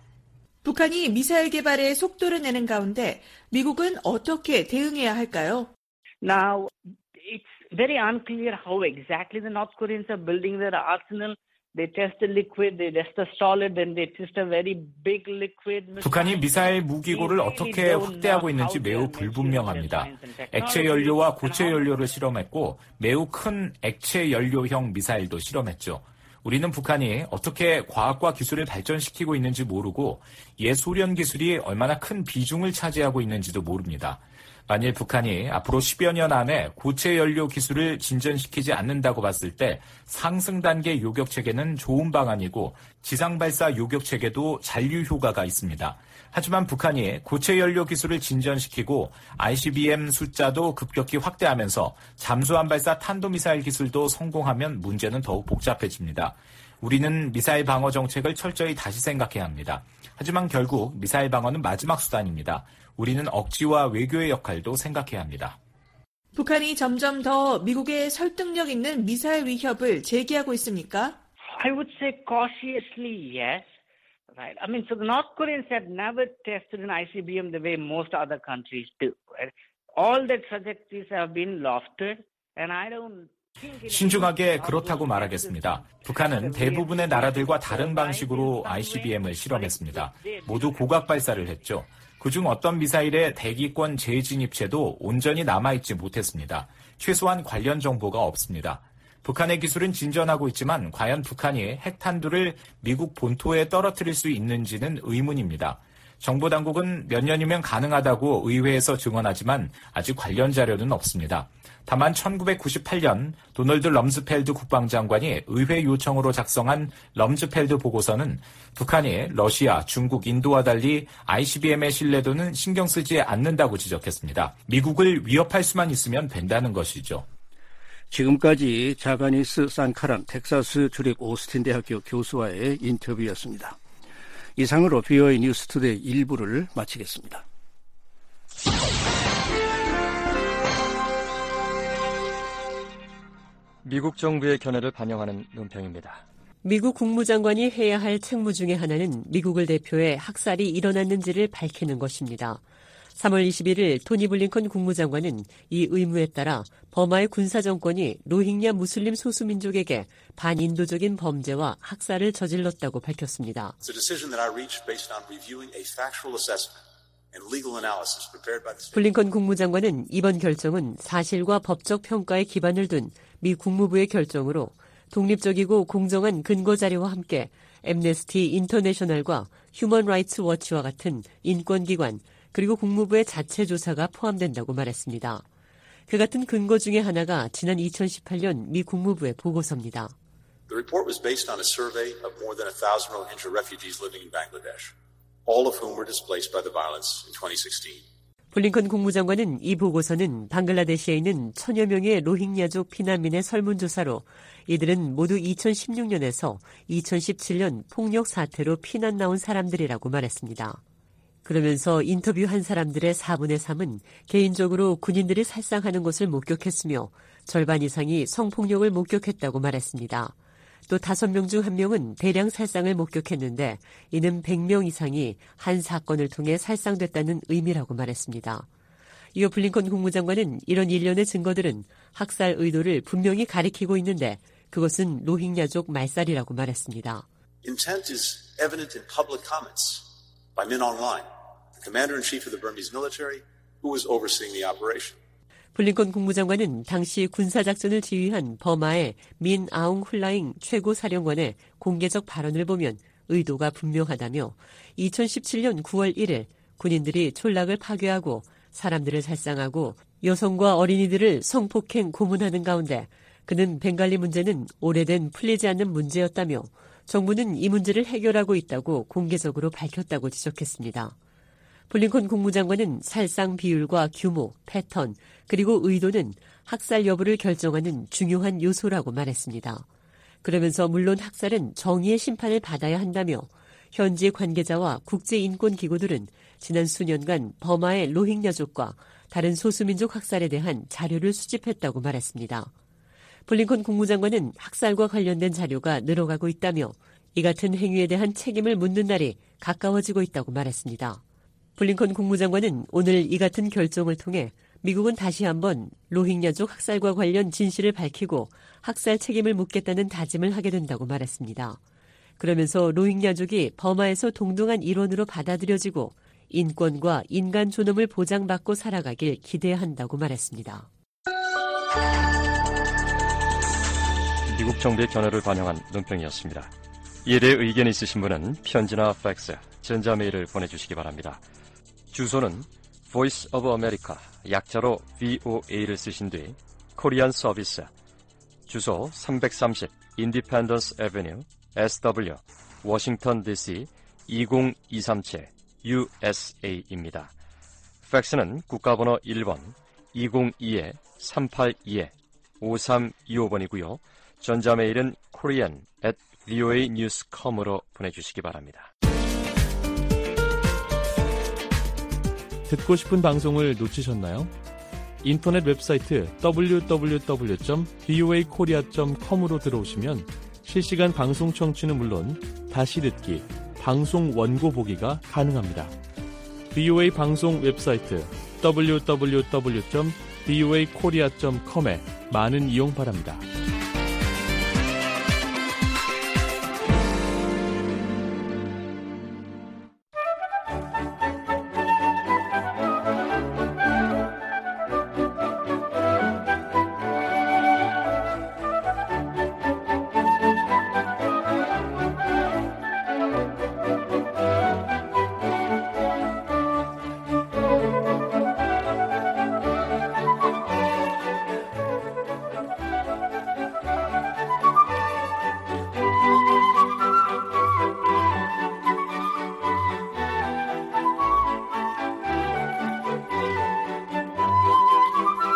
북한이 미사일 개발에 속도를 내는 가운데 미국은 어떻게 대응해야 할까요? Now, it's very unclear how exactly the North Koreans are building their arsenal. They test the liquid, they test the solid, then they test a very big liquid. 북한이 미사일 무기고를 어떻게 확대하고 있는지 매우 불분명합니다. 액체 연료와 고체 연료를 실험했고 매우 큰 액체 연료형 미사일도 실험했죠. 우리는 북한이 어떻게 과학과 기술을 발전시키고 있는지 모르고 옛 소련 기술이 얼마나 큰 비중을 차지하고 있는지도 모릅니다. 만일 북한이 앞으로 십여 년 안에 고체 연료 기술을 진전시키지 않는다고 봤을 때 상승 단계 요격 체계는 좋은 방안이고 지상 발사 요격 체계도 잔류 효과가 있습니다. 하지만 북한이 고체 연료 기술을 진전시키고 아이씨비엠 숫자도 급격히 확대하면서 잠수함 발사 탄도미사일 기술도 성공하면 문제는 더욱 복잡해집니다. 우리는 미사일 방어 정책을 철저히 다시 생각해야 합니다. 하지만 결국 미사일 방어는 마지막 수단입니다. 우리는 억지와 외교의 역할도 생각해야 합니다. 북한이 점점 더 미국의 설득력 있는 미사일 위협을 제기하고 있습니까? I would say cautiously yes. Right. I mean, so the North Koreans have never tested an 아이씨비엠 the way most other countries do. Right? All the trajectories have been lofted, and I don't. 신중하게 그렇다고 말하겠습니다. 북한은 대부분의 나라들과 다른 방식으로 아이씨비엠을 실험했습니다. 모두 고각 발사를 했죠. 그중 어떤 미사일의 대기권 재진입체도 온전히 남아있지 못했습니다. 최소한 관련 정보가 없습니다. 북한의 기술은 진전하고 있지만 과연 북한이 핵탄두를 미국 본토에 떨어뜨릴 수 있는지는 의문입니다. 정부 당국은 몇 년이면 가능하다고 의회에서 증언하지만 아직 관련 자료는 없습니다. 다만 천구백구십팔 년 도널드 럼즈펠드 국방장관이 의회 요청으로 작성한 럼즈펠드 보고서는 북한이 러시아, 중국, 인도와 달리 아이씨비엠의 신뢰도는 신경 쓰지 않는다고 지적했습니다. 미국을 위협할 수만 있으면 된다는 것이죠. 지금까지 자가니스 산카란 텍사스 주립 오스틴 대학교 교수와의 인터뷰였습니다. 이상으로 비오에이 뉴스투데이 일부를 마치겠습니다. 미국 정부의 견해를 반영하는 논평입니다. 미국 국무장관이 해야 할 책무 중에 하나는 미국을 대표해 학살이 일어났는지를 밝히는 것입니다. 삼월 이십일일 토니 블링컨 국무장관은 이 의무에 따라 버마의 군사정권이 로힝야 무슬림 소수민족에게 반인도적인 범죄와 학살을 저질렀다고 밝혔습니다. 블링컨 국무장관은 이번 결정은 사실과 법적 평가에 기반을 둔 미 국무부의 결정으로 독립적이고 공정한 근거 자료와 함께 앰네스티 인터내셔널과 휴먼 라이츠 워치와 같은 인권기관 그리고 국무부의 자체 조사가 포함된다고 말했습니다. 그 같은 근거 중에 하나가 지난 이천십팔 년 미 국무부의 보고서입니다. The report was based on a survey of more than one thousand Rohingya refugees living in Bangladesh, all of whom were displaced by the violence in twenty sixteen. 블링컨 국무장관은 이 보고서는 방글라데시에 있는 천여 명의 로힝야족 피난민의 설문조사로 이들은 모두 이천십육 년에서 이천십칠 년 폭력 사태로 피난 나온 사람들이라고 말했습니다. 그러면서 인터뷰한 사람들의 사분의 삼은 개인적으로 군인들이 살상하는 것을 목격했으며 절반 이상이 성폭력을 목격했다고 말했습니다. 또 다섯 명 중 한 명은 대량 살상을 목격했는데 이는 백 명 이상이 한 사건을 통해 살상됐다는 의미라고 말했습니다. 이어 블링컨 국무장관은 이런 일련의 증거들은 학살 의도를 분명히 가리키고 있는데 그것은 로힝야족 말살이라고 말했습니다. Intent is evident in public comments by Min Aung Hlaing, the commander-in-chief of the Burmese military, who was overseeing the operation. 블링컨 국무장관은 당시 군사작전을 지휘한 버마의 민 아웅 훌라잉 최고사령관의 공개적 발언을 보면 의도가 분명하다며 이천십칠 년 구월 일일 군인들이 촌락을 파괴하고 사람들을 살상하고 여성과 어린이들을 성폭행 고문하는 가운데 그는 벵갈리 문제는 오래된 풀리지 않는 문제였다며 정부는 이 문제를 해결하고 있다고 공개적으로 밝혔다고 지적했습니다. 블링컨 국무장관은 살상 비율과 규모, 패턴, 그리고 의도는 학살 여부를 결정하는 중요한 요소라고 말했습니다. 그러면서 물론 학살은 정의의 심판을 받아야 한다며 현지 관계자와 국제인권기구들은 지난 수년간 버마의 로힝야족과 다른 소수민족 학살에 대한 자료를 수집했다고 말했습니다. 블링컨 국무장관은 학살과 관련된 자료가 늘어가고 있다며 이 같은 행위에 대한 책임을 묻는 날이 가까워지고 있다고 말했습니다. 블링컨 국무장관은 오늘 이 같은 결정을 통해 미국은 다시 한번 로힝야족 학살과 관련 진실을 밝히고 학살 책임을 묻겠다는 다짐을 하게 된다고 말했습니다. 그러면서 로힝야족이 버마에서 동등한 일원으로 받아들여지고 인권과 인간 존엄을 보장받고 살아가길 기대한다고 말했습니다. 미국 정부의 견해를 반영한 논평이었습니다. 이에 대해 의견이 있으신 분은 편지나 팩스, 전자메일을 보내주시기 바랍니다. 주소는 Voice of America, 약자로 브이오에이를 쓰신 뒤 코리안 서비스, 주소 삼백삼십 Independence Avenue, 에스더블유, 워싱턴 디씨 이공이삼칠 유에스에이입니다. 팩스는 국가번호 일 번 이공이 삼팔이 오삼이오 번이고요. 전자메일은 korean at voa news dot com으로 보내주시기 바랍니다. 듣고 싶은 방송을 놓치셨나요? 인터넷 웹사이트 더블유 더블유 더블유 점 브이오에이 코리아 점 컴으로 들어오시면 실시간 방송 청취는 물론 다시 듣기, 방송 원고 보기가 가능합니다. 브이오에이 방송 웹사이트 더블유 더블유 더블유 점 브이오에이 코리아 점 컴에 많은 이용 바랍니다.